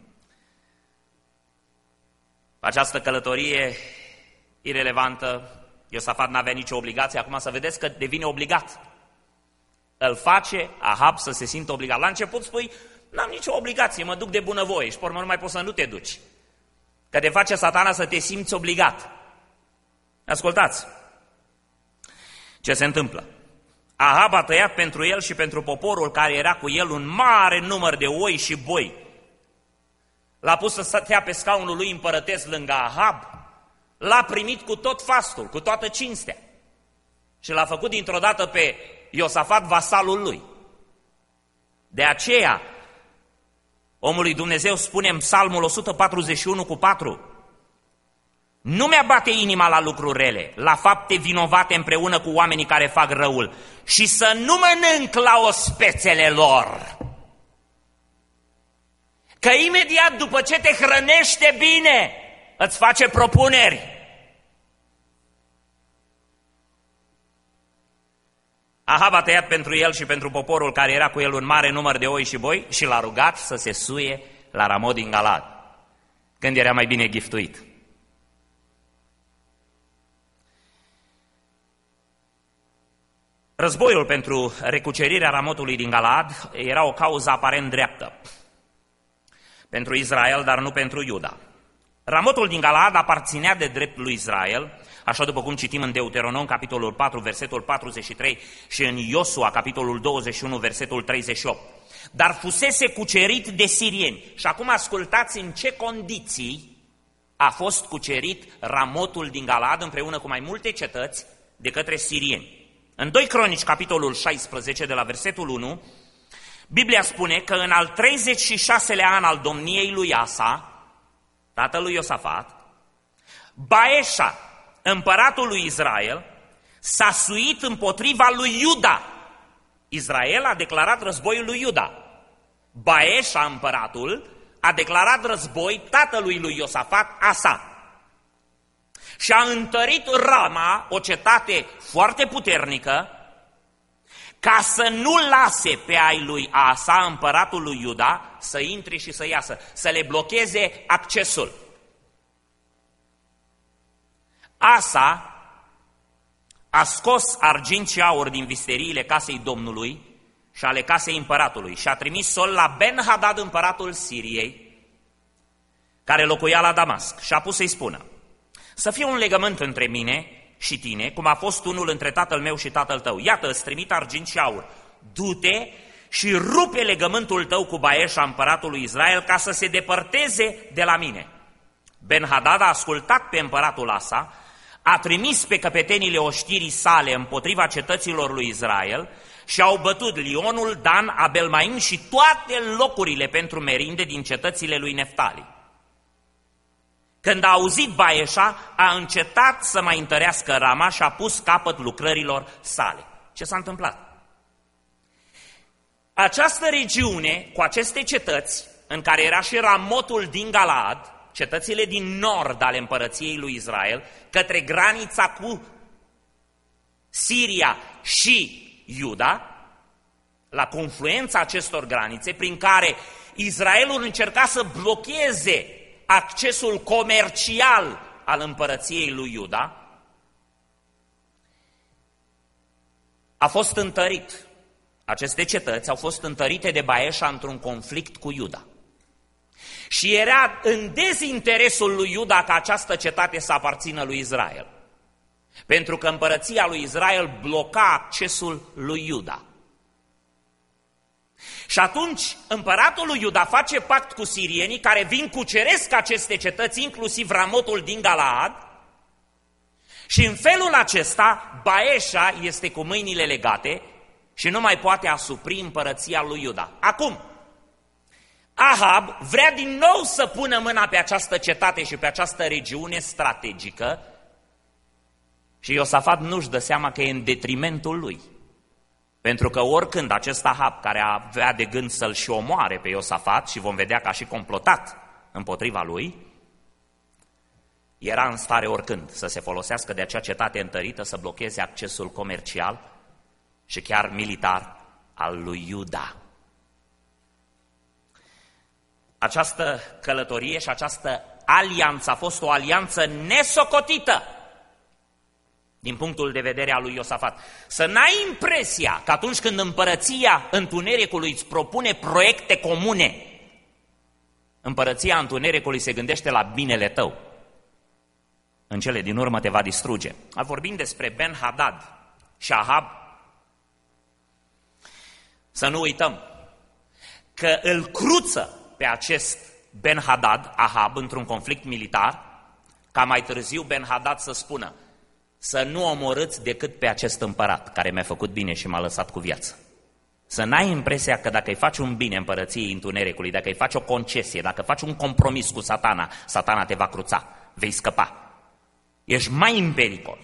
Această călătorie irelevantă, Iosafat n-avea nicio obligație, acum să vedeți că devine obligat. Îl face Ahab să se simtă obligat. La început spui, n-am nicio obligație, mă duc de bunăvoie și pe urmă nu mai poți să nu te duci. Că te face Satana să te simți obligat. Ascultați ce se întâmplă. Ahab a tăiat pentru el și pentru poporul care era cu el un mare număr de oi și boi. L-a pus să stea pe scaunul lui împărătesc lângă Ahab, l-a primit cu tot fastul, cu toată cinstea și l-a făcut dintr-o dată pe Iosafat vasalul lui. De aceea, omul lui Dumnezeu spune în Psalmul o sută patruzeci și unu cu patru, nu mi-a bate inima la lucruri rele, la fapte vinovate împreună cu oamenii care fac răul și să nu mănânc la ospețele lor. Că imediat după ce te hrănește bine, îți face propuneri. Ahab a tăiat pentru el și pentru poporul care era cu el un mare număr de oi și boi și l-a rugat să se suie la Ramot din Galad, când era mai bine giftuit. Războiul pentru recucerirea Ramotului din Galad era o cauză aparent dreaptă pentru Israel, dar nu pentru Iuda. Ramotul din Galad aparținea de drept lui Israel, așa după cum citim în Deuteronom, capitolul patru, versetul patruzeci și trei și în Iosua, capitolul douăzeci și unu, versetul treizeci și opt. Dar fusese cucerit de sirieni. Și acum ascultați în ce condiții a fost cucerit Ramotul din Galad împreună cu mai multe cetăți de către sirieni. În doi Cronici, capitolul șaisprezece, de la versetul unu, Biblia spune că în al treizeci și șaselea an al domniei lui Asa, tatălui Iosafat, Baeșa, împăratul lui Israel, s-a suit împotriva lui Iuda. Israel a declarat războiul lui Iuda. Baeșa, împăratul, a declarat război tatălui lui Iosafat, Asa. Și a întărit Rama, o cetate foarte puternică, ca să nu lase pe ai lui Asa, împăratul lui Iuda, să intre și să iasă, să le blocheze accesul. Asa a scos argint și aur din visteriile casei Domnului și ale casei împăratului și a trimis sol la Ben-Hadad, împăratul Siriei, care locuia la Damasc, și a pus să-i spună: să fie un legământ între mine și tine, cum a fost unul între tatăl meu și tatăl tău. Iată, îți trimit argint și aur. Du-te și rupe legământul tău cu Baeșa, împăratul lui Israel, ca să se depărteze de la mine. Ben-Hadad a ascultat pe împăratul Asa, a trimis pe căpetenile oștirii sale împotriva cetăților lui Israel și au bătut Lionul, Dan, Abel-Maim și toate locurile pentru merinde din cetățile lui Neftali. Când a auzit Baeșa, a încetat să mai întărească Rama și a pus capăt lucrărilor sale. Ce s-a întâmplat? Această regiune, cu aceste cetăți, în care era și Ramotul din Galaad, cetățile din nord ale împărăției lui Israel, către granița cu Siria și Iuda, la confluența acestor granițe, prin care Israelul încerca să blocheze accesul comercial al împărăției lui Iuda, a fost întărit. Aceste cetăți au fost întărite de Baeșa într-un conflict cu Iuda. Și era în dezinteresul lui Iuda ca această cetate să aparțină lui Israel. Pentru că împărăția lui Israel bloca accesul lui Iuda. Și atunci împăratul lui Iuda face pact cu sirienii care vin cuceresc aceste cetăți, inclusiv Ramotul din Galaad, și în felul acesta Baeșa este cu mâinile legate și nu mai poate asupri împărăția lui Iuda. Acum, Ahab vrea din nou să pună mâna pe această cetate și pe această regiune strategică și Iosafat nu-și dă seama că e în detrimentul lui. Pentru că oricând acest Ahab, care avea de gând să-l și omoare pe Iosafat, și vom vedea că a și complotat împotriva lui, era în stare oricând să se folosească de acea cetate întărită, să blocheze accesul comercial și chiar militar al lui Iuda. Această călătorie și această alianță a fost o alianță nesocotită din punctul de vedere al lui Iosafat. Să n-ai impresia că atunci când împărăția întunericului îți propune proiecte comune, împărăția întunericului se gândește la binele tău. În cele din urmă te va distruge. Vorbim despre Ben-Hadad și Ahab. Să nu uităm că îl cruță pe acest Ben-Hadad, Ahab, într-un conflict militar, ca mai târziu Ben-Hadad să spună: să nu omorâți decât pe acest împărat care mi-a făcut bine și m-a lăsat cu viață. Să n-ai impresia că dacă îi faci un bine împărăției întunericului, dacă îi faci o concesie, dacă faci un compromis cu Satana, Satana te va cruța, vei scăpa. Ești mai în pericol.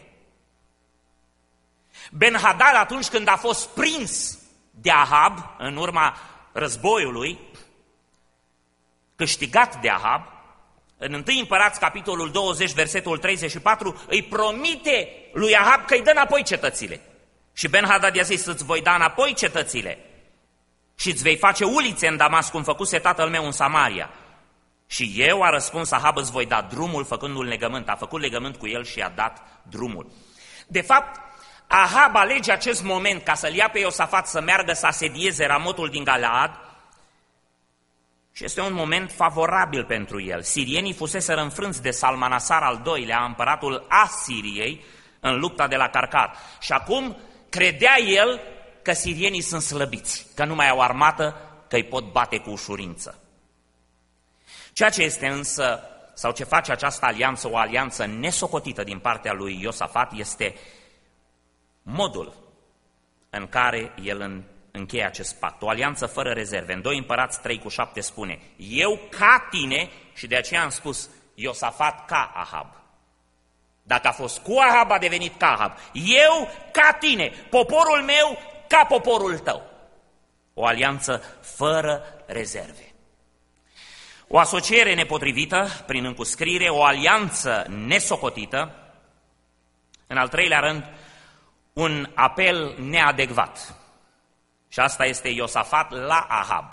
Ben-Hadad, atunci când a fost prins de Ahab, în urma războiului, câștigat de Ahab, în întâi Împărați, capitolul douăzeci, versetul treizeci și patru, îi promite lui Ahab că îi dă înapoi cetățile. Și Ben-Hadad i-a zis: îți voi da înapoi cetățile și îți vei face ulițe în Damasc, cum făcuse tatăl meu în Samaria. Și eu, a răspuns Ahab, îți voi da drumul făcându-l legământ. A făcut legământ cu el și i-a dat drumul. De fapt, Ahab alege acest moment ca să-l ia pe Iosafat să meargă să asedieze Ramotul din Galaad și este un moment favorabil pentru el. Sirienii fuseseră înfrânți de Salmanasar al doilea, împăratul Asiriei, în lupta de la Carcar. Și acum credea el că sirienii sunt slăbiți, că nu mai au armată, că îi pot bate cu ușurință. Ceea ce este însă, sau ce face această alianță, o alianță nesocotită din partea lui Iosafat, este modul în care el încheie acest pact. O alianță fără rezerve. În doi Împărați trei cu șapte spune: eu ca tine, și de aceea am spus Iosafat ca Ahab. Dacă a fost cu Ahab, a devenit ca Ahab. Eu ca tine, poporul meu ca poporul tău. O alianță fără rezerve. O asociere nepotrivită prin încuscrire, o alianță nesocotită. În al treilea rând, un apel neadecvat. Și asta este Iosafat la Ahab.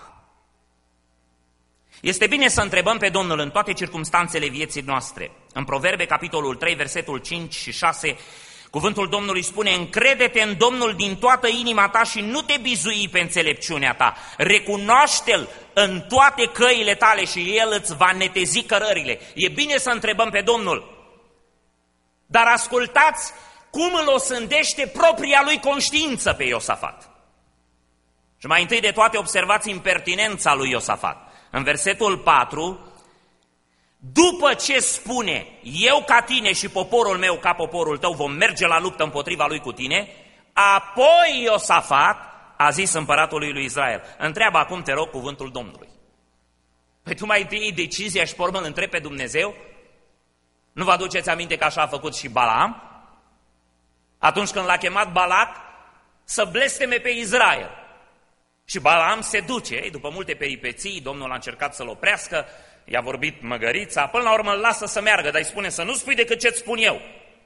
Este bine să întrebăm pe Domnul în toate circumstanțele vieții noastre. În Proverbe, capitolul trei, versetul cinci și șase, cuvântul Domnului spune: încrede-te în Domnul din toată inima ta și nu te bizui pe înțelepciunea ta. Recunoaște-L în toate căile tale și El îți va netezi cărările. E bine să întrebăm pe Domnul. Dar ascultați cum îl osândește propria lui conștiință pe Iosafat. Și mai întâi de toate observați impertinența lui Iosafat. În versetul patru, după ce spune: eu ca tine și poporul meu ca poporul tău vom merge la luptă împotriva lui cu tine, apoi Iosafat a zis împăratului lui Israel: întreabă acum, te rog, cuvântul Domnului. Păi tu mai întâi iei decizia și pe urmă îl întrebi pe Dumnezeu? Nu vă aduceți aminte că așa a făcut și Balaam? Atunci când l-a chemat Balac să blesteme pe Israel. Și Balaam se duce, ei, după multe peripeții, Domnul a încercat să-l oprească, i-a vorbit măgărița, până la urmă îl lasă să meargă, dar îi spune să nu spui decât ce-ți spun eu.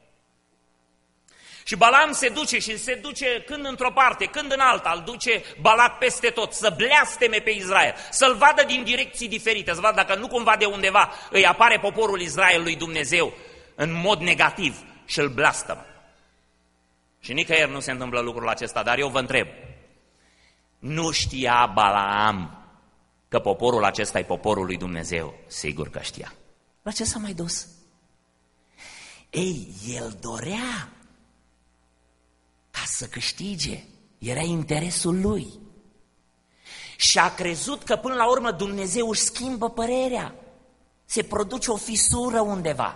Și Balaam se duce și se duce când într-o parte, când în alta, îl duce Balac peste tot, să bleasteme pe Israel, să-l vadă din direcții diferite, să vadă dacă nu cumva de undeva îi apare poporul Israel lui Dumnezeu în mod negativ și îl blastămă. Și nicăieri nu se întâmplă lucrul acesta, dar eu vă întreb, nu știa Balaam că poporul acesta e poporul lui Dumnezeu? Sigur că știa. La ce s-a mai dus? Ei, el dorea ca să câștige, era interesul lui. Și a crezut că până la urmă Dumnezeu își schimbă părerea, se produce o fisură undeva.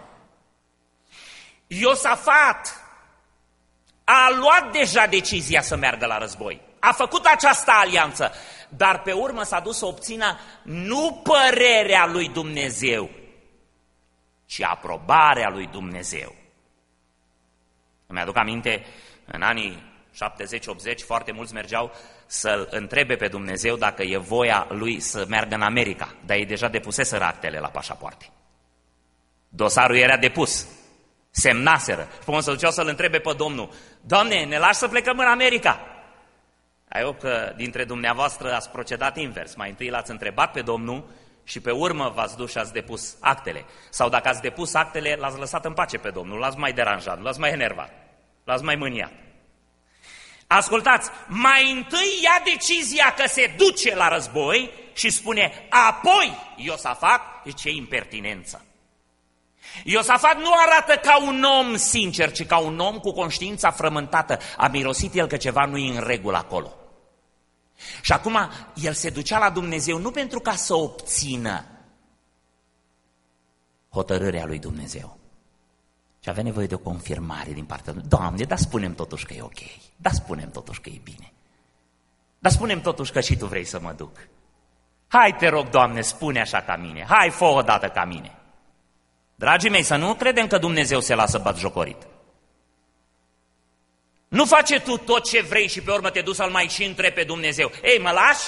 Iosafat a luat deja decizia să meargă la război, a făcut această alianță, dar pe urmă s-a dus să obțină nu părerea lui Dumnezeu, ci aprobarea lui Dumnezeu. Îmi aduc aminte, în anii șaptezeci optzeci, foarte mulți mergeau să-L întrebe pe Dumnezeu dacă e voia lui să meargă în America, dar ei deja depuseseră actele la pașapoarte. Dosarul era depus, semnaseră. Și până se duceau să-L întrebe pe Domnul: Doamne, ne lași să plecăm în America? Eu că dintre dumneavoastră ați procedat invers. Mai întâi l-ați întrebat pe Domnul și pe urmă v-ați dus și ați depus actele. Sau dacă ați depus actele, l-ați lăsat în pace pe Domnul, l-ați mai deranjat, l-ați mai enervat, l-ați mai mâniat. Ascultați, mai întâi ia decizia că se duce la război și spune: apoi Iosafat, ce impertinență. Iosafat nu arată ca un om sincer, ci ca un om cu conștiința frământată. A mirosit el că ceva nu e în regulă acolo. Și acum el se ducea la Dumnezeu nu pentru ca să obțină hotărârea lui Dumnezeu, ci avea nevoie de o confirmare din partea lui. Doamne, dar spunem totuși că e ok, dar spunem totuși că e bine, dar spunem totuși că și Tu vrei să mă duc. Hai, te rog, Doamne, spune așa ca mine, hai, fă o dată ca mine. Dragii mei, să nu credem că Dumnezeu se lasă batjocorit. Nu face tu tot ce vrei și pe urmă te duci să-L mai și întrebi pe Dumnezeu: ei, mă lași?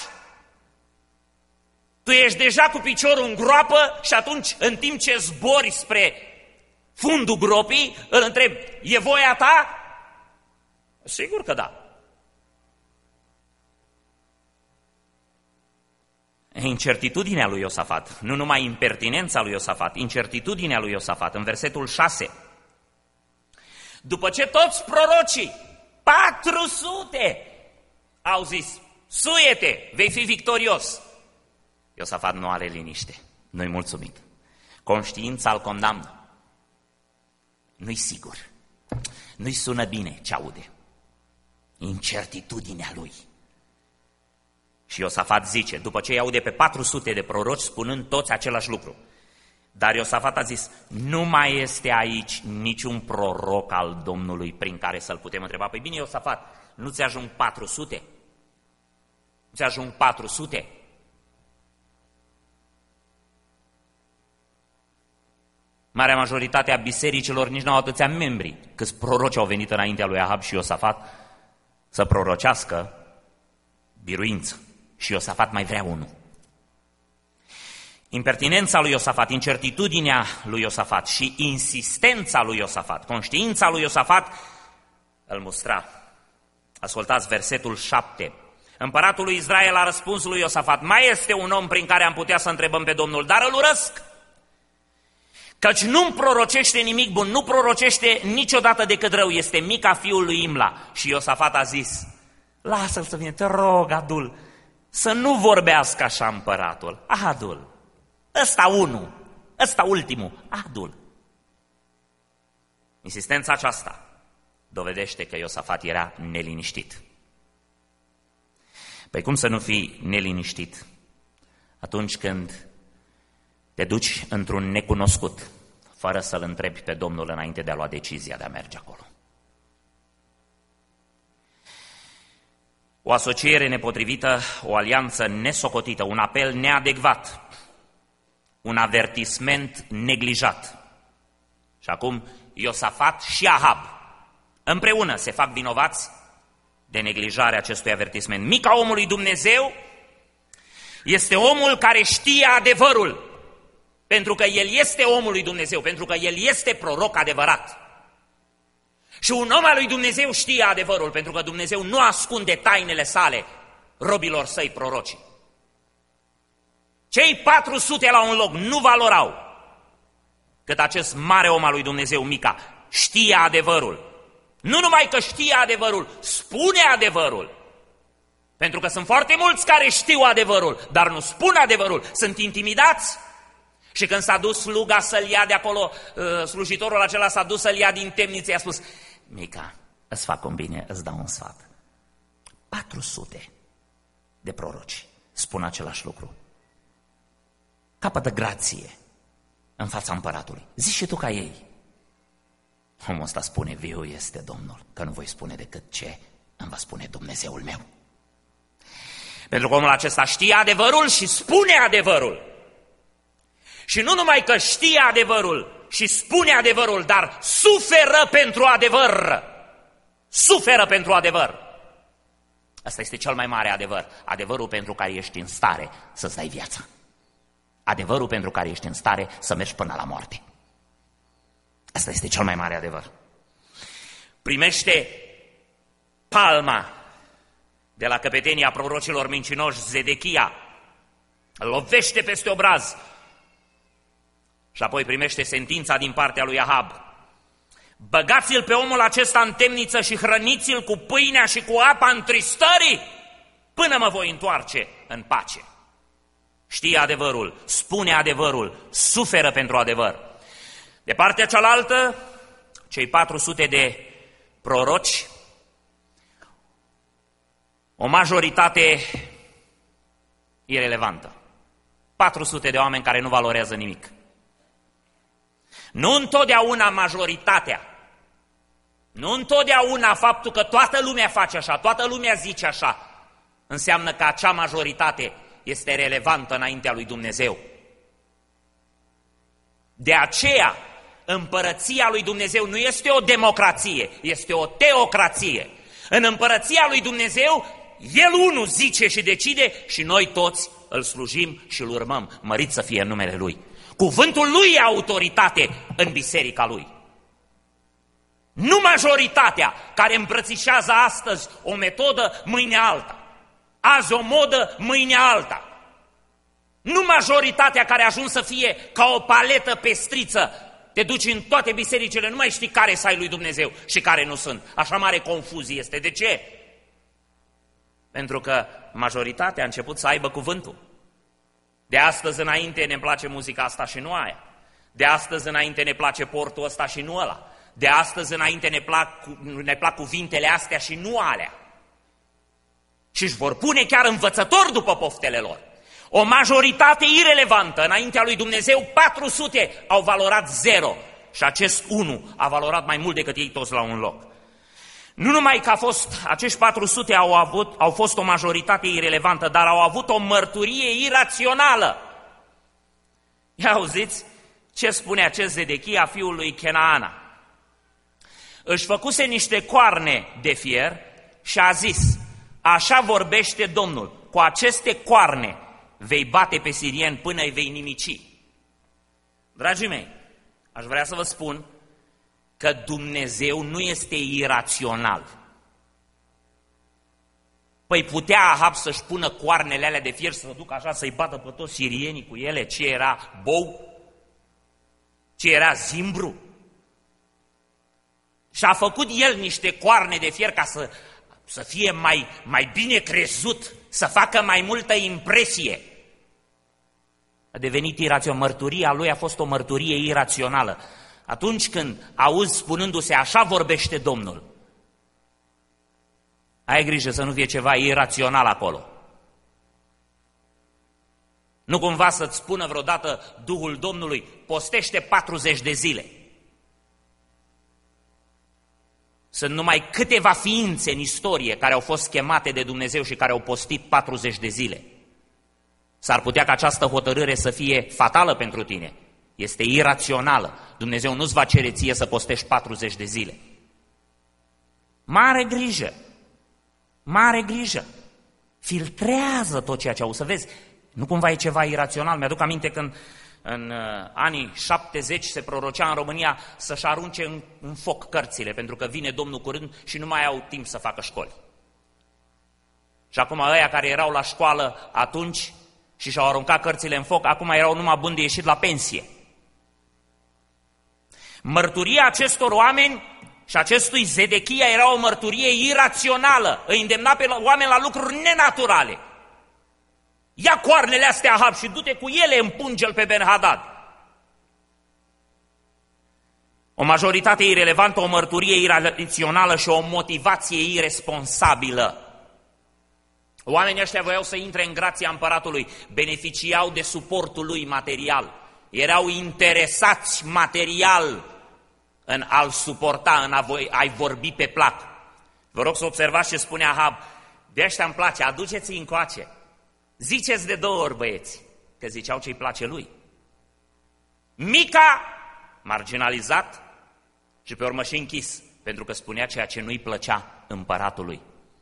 Tu ești deja cu piciorul în groapă și atunci, în timp ce zbori spre fundul gropii, îl întrebi: e voia ta? Sigur că da. Incertitudinea lui Iosafat, nu numai impertinența lui Iosafat, incertitudinea lui Iosafat, în versetul șase. După ce toți prorocii, patru sute, au zis: suie-te, vei fi victorios, Iosafat nu are liniște, nu-i mulțumit. Conștiința îl condamnă. Nu-i sigur, nu-i sună bine ce aude. Incertitudinea lui. Și Iosafat zice, după ce îi aude pe patru sute de proroci spunând toți același lucru, dar Iosafat a zis: nu mai este aici niciun proroc al Domnului prin care să-l putem întreba. Păi bine, Iosafat, nu ți ajung patru sute? Nu ți ajung patru sute? Marea majoritate a bisericilor nici n-au atâția membri câți proroci au venit înaintea lui Ahab și Iosafat să prorocească biruință. Și Iosafat mai vrea unul. Impertinența lui Iosafat, incertitudinea lui Iosafat și insistența lui Iosafat, conștiința lui Iosafat îl mustra. Ascultați versetul șapte. Împăratul lui Israel a răspuns lui Iosafat: mai este un om prin care am putea să întrebăm pe Domnul, dar îl urăsc, căci nu-mi prorocește nimic bun, nu prorocește niciodată decât rău, este Mica fiul lui Imla. Și Iosafat a zis: lasă-l să vină, te rog, adu-l, să nu vorbească așa împăratul, adu-l, ăsta unul, ăsta ultimul, adu-l. Insistența aceasta dovedește că Iosafat era neliniștit. Păi cum să nu fii neliniștit atunci când te duci într-un necunoscut, fără să-L întrebi pe Domnul înainte de a lua decizia de a merge acolo? O asociere nepotrivită, o alianță nesocotită, un apel neadecvat, un avertisment neglijat. Și acum Iosafat și Ahab împreună se fac vinovați de neglijarea acestui avertisment. Mica omului Dumnezeu este omul care știe adevărul, pentru că el este omul lui Dumnezeu, pentru că el este proroc adevărat. Și un om al lui Dumnezeu știe adevărul, pentru că Dumnezeu nu ascunde tainele sale robilor săi proroci. Cei patru sute la un loc nu valorau cât acest mare om al lui Dumnezeu, Mica, știe adevărul. Nu numai că știe adevărul, spune adevărul. Pentru că sunt foarte mulți care știu adevărul, dar nu spun adevărul, sunt intimidați. Și când s-a dus sluga să-l ia de acolo, slujitorul acela s-a dus să-l ia din temniță, i-a spus: Mica, îți fac un bine, îți dau un sfat. patru sute de proroci spun același lucru. Capătă grație în fața împăratului. Zici și tu ca ei. Omul ăsta spune: viu este Domnul, că nu voi spune decât ce îmi va spune Dumnezeul meu. Pentru că omul acesta știe adevărul și spune adevărul. Și nu numai că știe adevărul și spune adevărul, dar suferă pentru adevăr. Suferă pentru adevăr. Asta este cel mai mare adevăr. Adevărul pentru care ești în stare să-ți dai viața. Adevărul pentru care ești în stare să mergi până la moarte. Asta este cel mai mare adevăr. Primește palma de la căpetenia prorocilor mincinoși Zedechia, îl lovește peste obraz și apoi primește sentința din partea lui Ahab: băgați-l pe omul acesta în temniță și hrăniți-l cu pâinea și cu apa întristării până mă voi întoarce în pace. Știe adevărul, spune adevărul, suferă pentru adevăr. De partea cealaltă, cei patru sute de proroci, o majoritate irelevantă. patru sute de oameni care nu valorează nimic. Nu întotdeauna majoritatea, nu întotdeauna faptul că toată lumea face așa, toată lumea zice așa, înseamnă că acea majoritate este relevantă înaintea lui Dumnezeu. De aceea, împărăția lui Dumnezeu nu este o democrație, este o teocrație. În împărăția lui Dumnezeu, El unul zice și decide și noi toți îl slujim și îl urmăm, mărit să fie numele Lui. Cuvântul Lui e autoritate în biserica Lui. Nu majoritatea care îmbrățișează astăzi o metodă, mâine alta. Azi o modă, mâine alta. Nu majoritatea care a ajuns să fie ca o paletă pestriță. Te duci în toate bisericile, nu mai știi care să ai lui Dumnezeu și care nu sunt. Așa mare confuzie este. De ce? Pentru că majoritatea a început să aibă cuvântul. De astăzi înainte ne place muzica asta și nu aia. De astăzi înainte ne place portul ăsta și nu ăla. De astăzi înainte ne plac, ne plac cuvintele astea și nu alea. Și își vor pune chiar învățători după poftele lor. O majoritate irelevantă înaintea lui Dumnezeu, patru sute au valorat zero. Și acest unu a valorat mai mult decât ei toți la un loc. Nu numai că a fost, acești patru sute au, avut, au fost o majoritate irelevantă, dar au avut o mărturie irațională. Ia auziți ce spune acest Zedechia, fiul lui Chenaana. Își făcuse niște coarne de fier și a zis: așa vorbește Domnul, cu aceste coarne vei bate pe sirieni până îi vei nimici. Dragii mei, aș vrea să vă spun că Dumnezeu nu este irațional. Păi putea Ahab să-și pună coarnele alea de fier, să ducă așa, să-i bată pe toți sirienii cu ele? Ce era bou? Ce era zimbru? Și a făcut el niște coarne de fier ca să, să fie mai, mai bine crezut, să facă mai multă impresie. A devenit irațional. Mărturia lui a fost o mărturie irațională. Atunci când auzi spunându-se așa vorbește Domnul, ai grijă să nu fie ceva irațional acolo. Nu cumva să-ți spună vreodată Duhul Domnului: postește patruzeci de zile. Sunt numai câteva ființe în istorie care au fost chemate de Dumnezeu și care au postit patruzeci de zile. S-ar putea ca această hotărâre să fie fatală pentru tine. Este irațională. Dumnezeu nu-ți va cere ție să postești patruzeci de zile. Mare grijă! Mare grijă! Filtrează tot ceea ce au, să vezi. Nu cumva e ceva irațional. Mi-aduc aminte când în uh, anii șaptezeci se prorocea în România să-și arunce în, în foc cărțile, pentru că vine Domnul curând și nu mai au timp să facă școli. Și acum ăia care erau la școală atunci și și-au aruncat cărțile în foc, acum erau numai buni de ieșit la pensie. Mărturia acestor oameni și acestui Zedechia era o mărturie irațională, îi îndemna pe oameni la lucruri nenaturale. Ia coarnele astea, Ahab, și du-te cu ele, împunge-l pe Ben-Hadad. O majoritate irelevantă, o mărturie irațională și o motivație iresponsabilă. Oamenii ăștia voiau să intre în grația împăratului, beneficiau de suportul lui material, erau interesați material în a-l suporta, în a-i vorbi pe plac. Vă rog să observați ce spune Ahab, de ăștia îmi place, aduceți-i încoace. Ziceți de două ori, băieți, că ziceau ce-i place lui. Mica, marginalizat și pe urmă și închis, pentru că spunea ceea ce nu-i plăcea împăratului.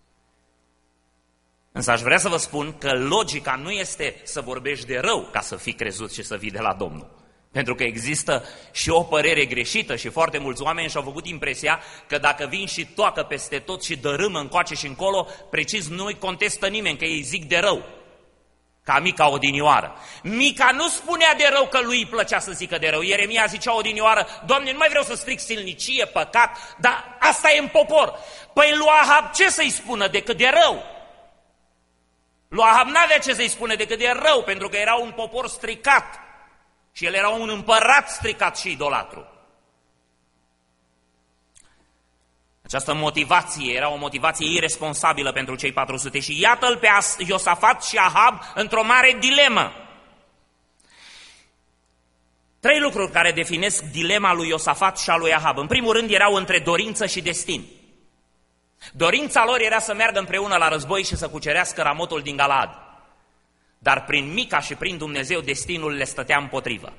Însă aș vrea să vă spun că logica nu este să vorbești de rău ca să fii crezut și să vii de la Domnul. Pentru că există și o părere greșită și foarte mulți oameni și-au făcut impresia că dacă vin și toacă peste tot și dărâmă încoace și încolo, precis nu-i contestă nimeni că ei zic de rău. Ca Mica odinioară. Mica nu spunea de rău că lui îi plăcea să zică de rău. Ieremia zicea odinioară, Doamne, nu mai vreau să stric silnicie, păcat, dar asta e în popor. Păi lui Ahab ce să-i spună decât de rău? Lui Ahab n-avea ce să-i spună decât de rău, pentru că era un popor stricat. Și el era un împărat stricat și idolatru. Această motivație era o motivație iresponsabilă pentru cei patru sute și iată-l pe Iosafat și Ahab într-o mare dilemă. Trei lucruri care definesc dilema lui Iosafat și a lui Ahab. În primul rând erau între dorință și destin. Dorința lor era să meargă împreună la război și să cucerească Ramotul din Galaad. Dar prin Mica și prin Dumnezeu destinul le stătea împotrivă.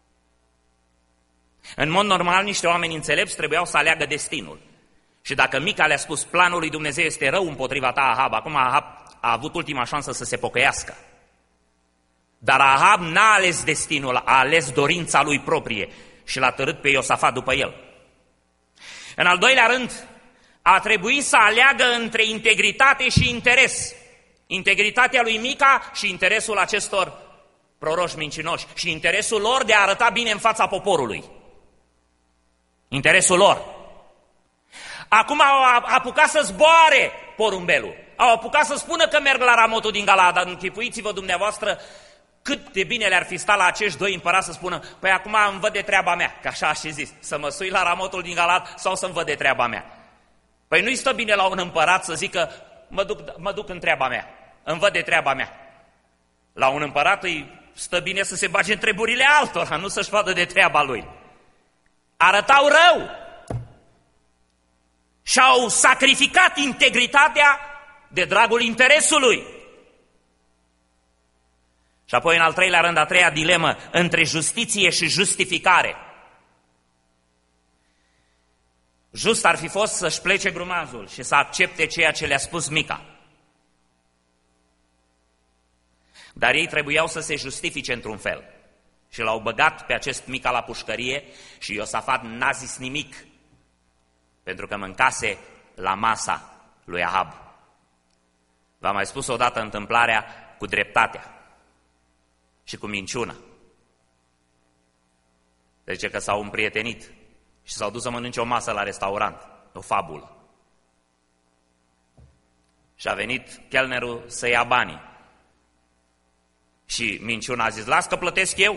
În mod normal, niște oameni înțelepți trebuiau să aleagă destinul. Și dacă Mica le-a spus, planul lui Dumnezeu este rău împotriva ta, Ahab, acum Ahab a avut ultima șansă să se pocăiască. Dar Ahab n-a ales destinul, a ales dorința lui proprie și l-a tărât pe Iosafat după el. În al doilea rând, a trebuit să aleagă între integritate și interes. Integritatea lui Mica și interesul acestor proroși mincinoși și interesul lor de a arăta bine în fața poporului. Interesul lor. Acum au apucat să zboare porumbelul. Au apucat să spună că merg la Ramotul din Galaad. Dar închipuiți-vă dumneavoastră cât de bine le-ar fi stat la acești doi împărați să spună, păi acum îmi văd de treaba mea, că așa aș și zis, să mă sui la Ramotul din Galaad sau să-mi văd de treaba mea. Păi nu-i stă bine la un împărat să zică, mă duc, mă duc în treaba mea, îmi văd de treaba mea. La un împărat îi stă bine să se bage în treburile altora, nu să-și vadă de treaba lui. Arătau rău și-au sacrificat integritatea de dragul interesului. Și apoi, în al treilea rând, a treia dilemă, între justiție și justificare. Just ar fi fost să-și plece grumazul și să accepte ceea ce le-a spus Mica. Dar ei trebuiau să se justifice într-un fel. Și l-au băgat pe acest Mica la pușcărie și Iosafat n-a zis nimic, pentru că mâncase la masa lui Ahab. V-am mai spus odată întâmplarea cu dreptatea și cu minciuna. Deci că s-au împrietenit și s-au dus să mănânce o masă la restaurant, o fabulă. Și a venit chelnerul să ia banii. Și minciuna a zis, las că plătesc eu.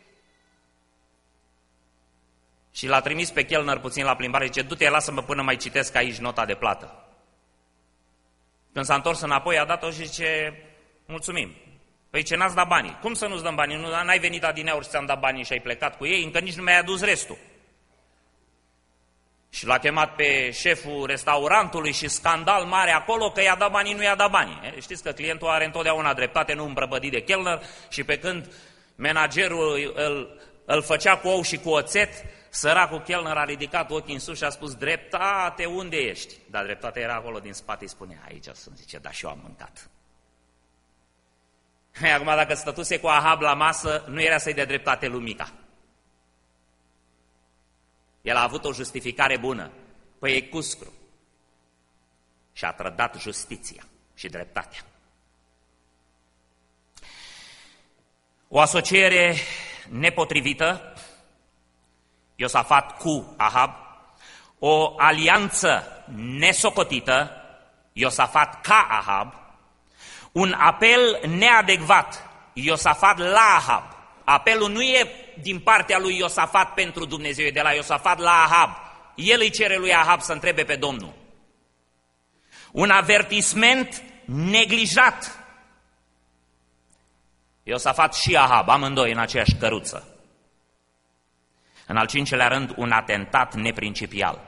Și l-a trimis pe chelner puțin la plimbare, zice, du-te, lasă-mă până mai citesc aici nota de plată. Când s-a întors înapoi, a dat-o și zice, mulțumim. Păi ce n-ați dat banii? Cum să nu-ți dăm banii? Nu, n-ai venit adineauri și ți-am dat banii și ai plecat cu ei, încă nici nu mi-ai adus restul. Și l-a chemat pe șeful restaurantului și scandal mare acolo că i-a dat banii, nu i-a dat banii. Știți că clientul are întotdeauna dreptate, nu împrăbădit de chelner, și pe când managerul îl, îl făcea cu ou și cu oțet, săracul chelner a ridicat ochii în sus și a spus: dreptate, unde ești? Dar dreptatea era acolo din spate, îi spune: aici sunt, zice, dar și eu am mâncat. Acum, dacă stătuse cu Ahab la masă, nu era să-i dea dreptate lui Mica. El a avut o justificare bună. Păi e cuscru. Și a trădat justiția și dreptatea. O asociere nepotrivită, Iosafat cu Ahab, o alianță nesocotită, Iosafat ca Ahab, un apel neadecvat, Iosafat la Ahab. Apelul nu e din partea lui Iosafat pentru Dumnezeu, e de la Iosafat la Ahab. El îi cere lui Ahab să întrebe pe Domnul. Un avertisment neglijat. Iosafat și Ahab, amândoi în aceeași căruță. În al cincelea rând, un atentat neprincipial.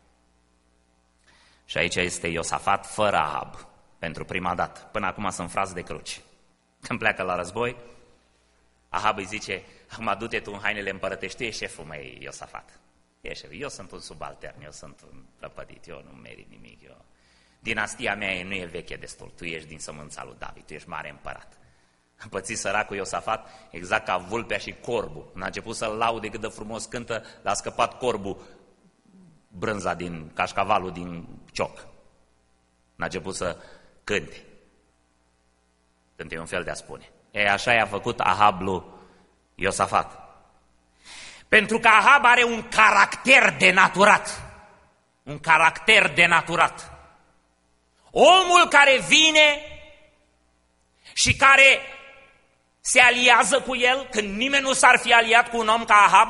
Și aici este Iosafat fără Ahab, pentru prima dată. Până acum sunt frați de cruci. Când pleacă la război, Ahab îi zice: acum du-te tu în hainele împărătești, tu ești șeful meu, Iosafat. Ești, eu sunt un subaltern, eu sunt un prăpădit, eu nu merit nimic. Eu... Dinastia mea nu e veche destul, tu ești din sămânța lui David, tu ești mare împărat. A pățit săracul Iosafat exact ca vulpea și corbul. N-a început să-l laude cât de frumos cântă, l-a scăpat corbul, brânza din cașcavalul din cioc. N-a început să cânte. Cânte un fel de a spune. E, așa i-a făcut Ahab lui Iosafat. Pentru că Ahab are un caracter denaturat. Un caracter denaturat. Omul care vine și care se aliază cu el, când nimeni nu s-ar fi aliat cu un om ca Ahab,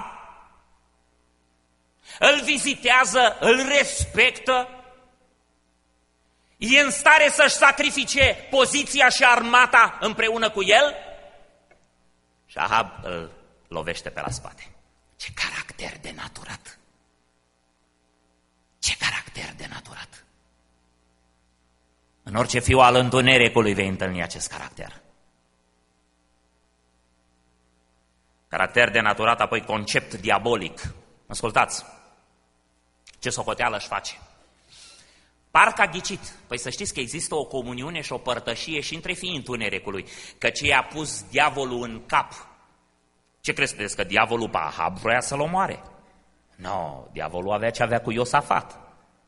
îl vizitează, îl respectă, e în stare să-și sacrifice poziția și armata împreună cu el, și Ahab îl lovește pe la spate. Ce caracter denaturat! Ce caracter denaturat! În orice fiu al întunericului vei întâlni acest caracter. Caracter denaturat, apoi concept diabolic. Ascultați, ce socoteală își face. Parcă a ghicit. Păi să știți că există o comuniune și o părtășie și între fiii întunericului, că ce i-a pus diavolul în cap. Ce credeți, că diavolul pe Ahab vrea să-l omoare? Nu, no, diavolul avea ce avea cu Iosafat.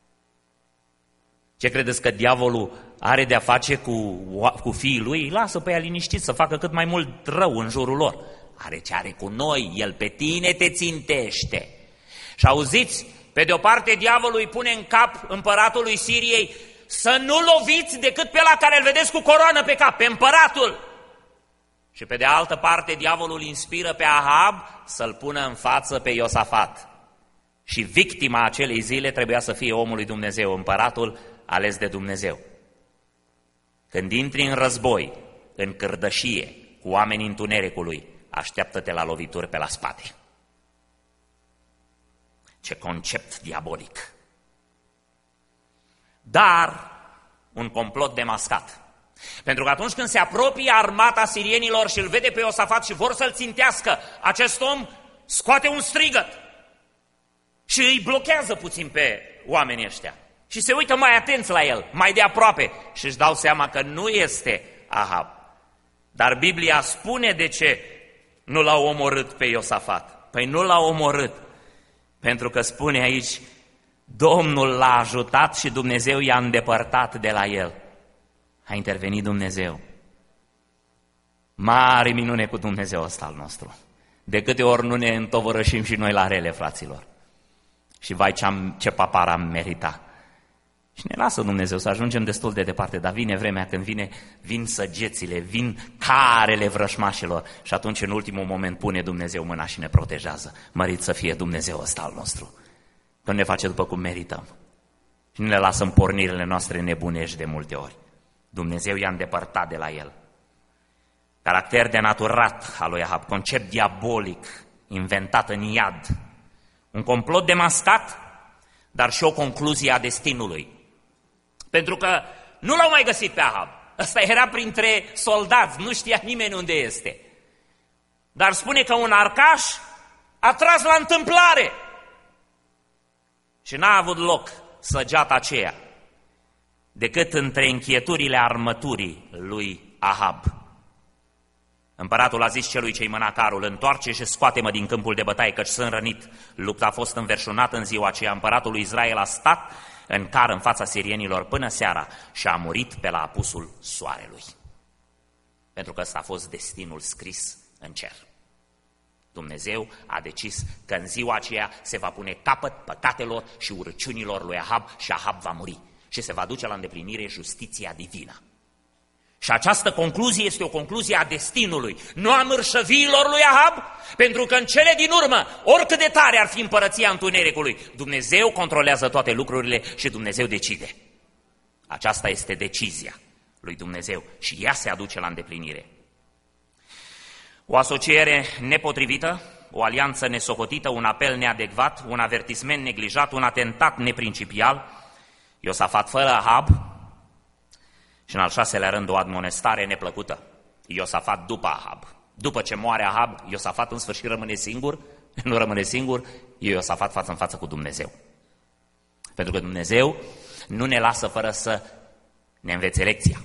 Ce credeți, că diavolul are de-a face cu, cu fiii lui? Lasă pe ea liniștit să facă cât mai mult rău în jurul lor. Are ce are cu noi, el pe tine te țintește. Și auziți, pe de o parte diavolul îi pune în cap împăratului Siriei să nu loviți decât pe la care îl vedeți cu coroană pe cap, pe împăratul. Și pe de altă parte diavolul inspiră pe Ahab să-l pună în față pe Iosafat. Și victima acelei zile trebuia să fie omul lui Dumnezeu, împăratul ales de Dumnezeu. Când intri în război, în cârdășie, cu oamenii întunericului, așteaptă-te la lovituri pe la spate. Ce concept diabolic! Dar un complot demascat. Pentru că atunci când se apropie armata sirienilor și îl vede pe Iosafat și vor să-l țintească, acest om scoate un strigăt și îi blochează puțin pe oamenii ăștia. Și se uită mai atenți la el, mai de aproape, și își dau seama că nu este Ahab. Dar Biblia spune de ce nu l-au omorât pe Iosafat. Păi nu l-au omorât, pentru că spune aici, Domnul l-a ajutat și Dumnezeu i-a îndepărtat de la el. A intervenit Dumnezeu. Mare minune cu Dumnezeu ăsta al nostru. De câte ori nu ne întovărășim și noi la rele, fraților. Și vai ce, ce papar am meritat. Și ne lasă Dumnezeu să ajungem destul de departe, dar vine vremea când vine, vin săgețile, vin carele vrășmașilor și atunci în ultimul moment pune Dumnezeu mâna și ne protejează. Mărit să fie Dumnezeu ăsta al nostru, când ne face după cum merităm. Și nu le lasă în pornirile noastre nebunești de multe ori. Dumnezeu i-a îndepărtat de la el. Caracter denaturat al lui Ahab, concept diabolic, inventat în iad. Un complot demascat, dar și o concluzie a destinului. Pentru că nu l-au mai găsit pe Ahab. Ăsta era printre soldați, nu știa nimeni unde este. Dar spune că un arcaș a tras la întâmplare și n-a avut loc săgeata aceea decât între închieturile armăturii lui Ahab. Împăratul a zis celui ce-i mâna carul: întoarce și scoate-mă din câmpul de bătaie, căci sunt rănit. Lupta a fost înverșunată în ziua aceea. Împăratul lui Israel a stat în car în fața sirienilor până seara și a murit pe la apusul soarelui. Pentru că ăsta a fost destinul scris în cer. Dumnezeu a decis că în ziua aceea se va pune capăt păcatelor și urăciunilor lui Ahab și Ahab va muri și se va duce la îndeplinire justiția divină. Și această concluzie este o concluzie a destinului, nu a mărșăviilor lui Ahab, pentru că în cele din urmă, oricât de tare ar fi împărăția întunericului, Dumnezeu controlează toate lucrurile și Dumnezeu decide. Aceasta este decizia lui Dumnezeu și ea se aduce la îndeplinire. O asociere nepotrivită, o alianță nesocotită, un apel neadecvat, un avertisment neglijat, un atentat neprincipial, Iosafat fără Ahab, și în al șaselea rând o admonestare neplăcută, Iosafat după Ahab. După ce moare Ahab, Iosafat în sfârșit rămâne singur, nu rămâne singur, e Iosafat față în față cu Dumnezeu. Pentru că Dumnezeu nu ne lasă fără să ne învețe lecția.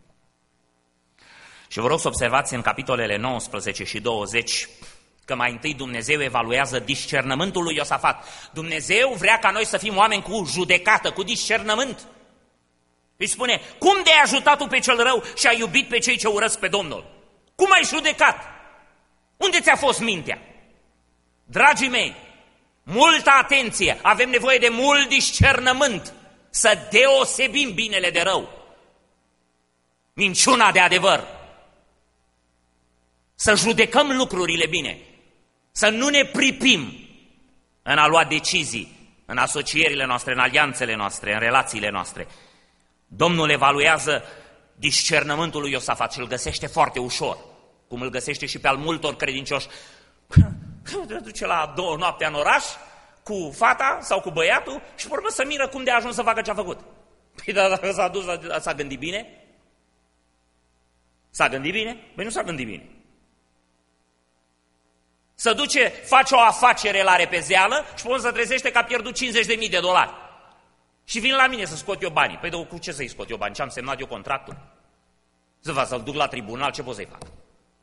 Și vă rog să observați în capitolele nouăsprezece și douăzeci că mai întâi Dumnezeu evaluează discernământul lui Iosafat. Dumnezeu vrea ca noi să fim oameni cu judecată, cu discernământ. Îi spune: cum de-ai ajutat tu pe cel rău și ai iubit pe cei ce urăsc pe Domnul? Cum ai judecat? Unde ți-a fost mintea? Dragii mei, multă atenție, avem nevoie de mult discernământ să deosebim binele de rău, minciuna de adevăr, să judecăm lucrurile bine, să nu ne pripim în a lua decizii, în asocierile noastre, în alianțele noastre, în relațiile noastre. Domnul evaluează discernământul lui Iosafat și îl găsește foarte ușor, cum îl găsește și pe al multor credincioși. Te duce la două noaptea în oraș cu fata sau cu băiatul și pe urmă să miră cum de a ajuns să facă ce a făcut. Păi dar dacă s-a dus, s-a gândit bine? S-a gândit bine? Păi nu s-a gândit bine. Să duce, face o afacere la repezeală și pe urmă se trezește că a pierdut cincizeci de mii de dolari. Și vin la mine să scot eu banii. Păi de cu ce să-i scot eu bani? Ce am semnat eu contractul? Să va să-l duc la tribunal, ce pot să-i fac?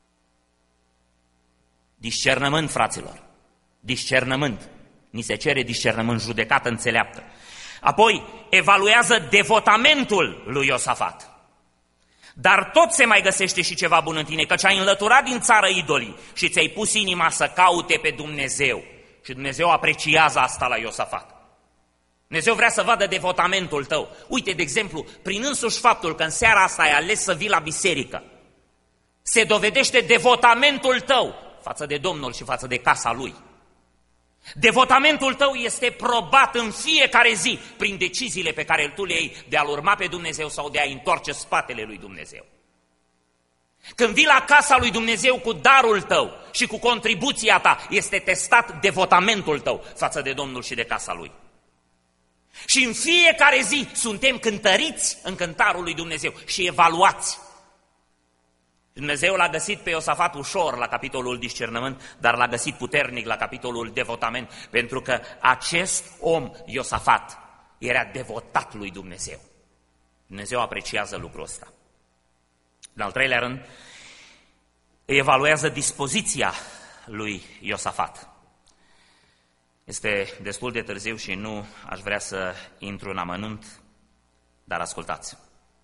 Discernământ, fraților. Discernământ. Ni se cere discernământ, judecată înțeleaptă. Apoi, evaluează devotamentul lui Iosafat. Dar tot se mai găsește și ceva bun în tine, căci ai înlăturat din țară idolii și ți-ai pus inima să caute pe Dumnezeu. Și Dumnezeu apreciază asta la Iosafat. Dumnezeu vrea să vadă devotamentul tău. Uite, de exemplu, prin însuși faptul că în seara asta ai ales să vii la biserică, se dovedește devotamentul tău față de Domnul și față de casa Lui. Devotamentul tău este probat în fiecare zi prin deciziile pe care tu le iei de a-L urma pe Dumnezeu sau de a întoarce spatele lui Dumnezeu. Când vii la casa lui Dumnezeu cu darul tău și cu contribuția ta, este testat devotamentul tău față de Domnul și de casa Lui. Și în fiecare zi suntem cântăriți în cântarul lui Dumnezeu și evaluați. Dumnezeu l-a găsit pe Iosafat ușor la capitolul discernământ, dar l-a găsit puternic la capitolul devotament, pentru că acest om, Iosafat, era devotat lui Dumnezeu. Dumnezeu apreciază lucrul ăsta. În al treilea rând, evaluează dispoziția lui Iosafat. Este destul de târziu și nu aș vrea să intru în amănunt, dar ascultați.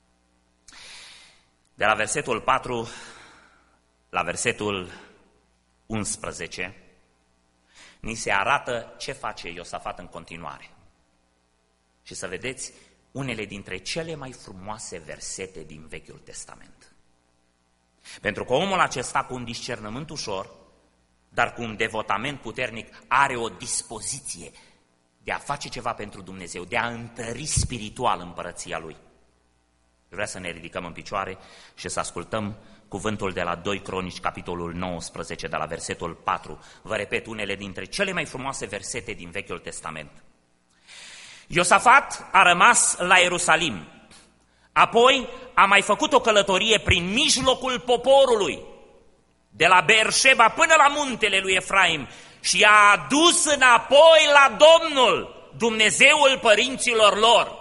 De la versetul patru la versetul unsprezece, ni se arată ce face Iosafat în continuare. Și să vedeți unele dintre cele mai frumoase versete din Vechiul Testament. Pentru că omul acesta, cu un discernământ ușor, dar cu un devotament puternic, are o dispoziție de a face ceva pentru Dumnezeu, de a întări spiritual împărăția Lui. Vreau să ne ridicăm în picioare și să ascultăm cuvântul de la doi Cronici, capitolul nouăsprezece, de la versetul patru. Vă repet, unele dintre cele mai frumoase versete din Vechiul Testament. Iosafat a rămas la Ierusalim. Apoi a mai făcut o călătorie prin mijlocul poporului, de la Beersheba până la muntele lui Efraim, și a adus înapoi la Domnul, Dumnezeul părinților lor.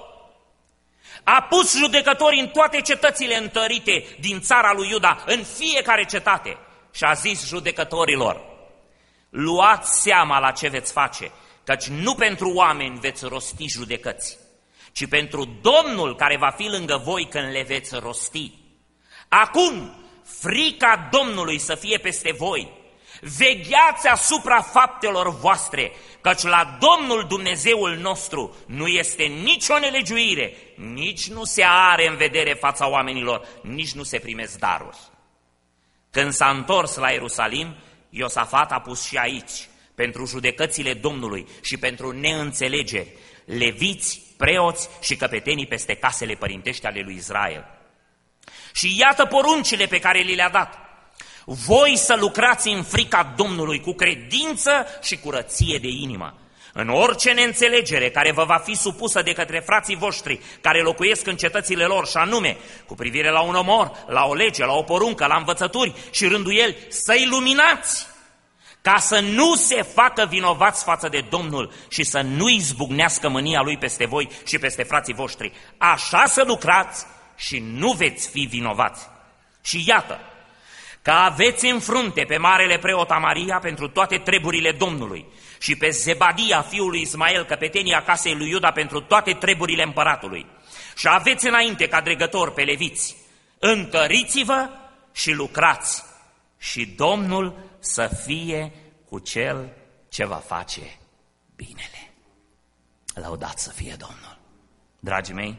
A pus judecători în toate cetățile întărite din țara lui Iuda, în fiecare cetate, și a zis judecătorilor: luați seama la ce veți face, căci nu pentru oameni veți rosti judecăți, ci pentru Domnul care va fi lângă voi când le veți rosti. Acum, frica Domnului să fie peste voi, vegheați asupra faptelor voastre, căci la Domnul Dumnezeul nostru nu este nicio nelegiuire, nici nu se are în vedere fața oamenilor, nici nu se primesc daruri. Când s-a întors la Ierusalim, Iosafat a pus și aici, pentru judecățile Domnului și pentru neînțelegeri, leviți, preoți și căpetenii peste casele părintești ale lui Israel. Și iată poruncile pe care li le-a dat: voi să lucrați în frica Domnului cu credință și curăție de inimă, în orice neînțelegere care vă va fi supusă de către frații voștri care locuiesc în cetățile lor, și anume cu privire la un omor, la o lege, la o poruncă, la învățături și rânduieli, să-i luminați, ca să nu se facă vinovați față de Domnul și să nu izbucnească mânia lui peste voi și peste frații voștri. Așa să lucrați și nu veți fi vinovați. Și iată că aveți în frunte pe marele preot Amaria pentru toate treburile Domnului și pe Zebadia, fiul lui Ismael, căpetenia casei lui Iuda, pentru toate treburile împăratului. Și aveți înainte ca dregător pe leviți. Întăriți-vă și lucrați, și Domnul să fie cu cel ce va face binele. Lăudat să fie Domnul. Dragii mei,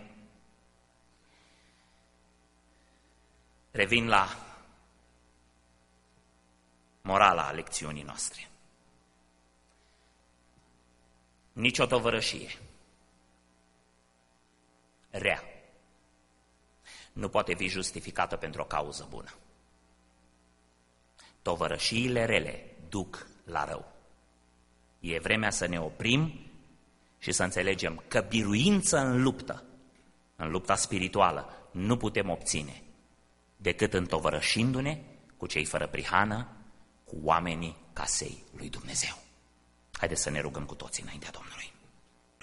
revin la morala lecțiunii noastre. Nici o tovărășie rea nu poate fi justificată pentru o cauză bună. Tovărășiile rele duc la rău. E vremea să ne oprim și să înțelegem că biruință în luptă, în lupta spirituală, nu putem obține decât întovărășindu-ne cu cei fără prihană, cu oamenii casei lui Dumnezeu. Haideți să ne rugăm cu toții înaintea Domnului.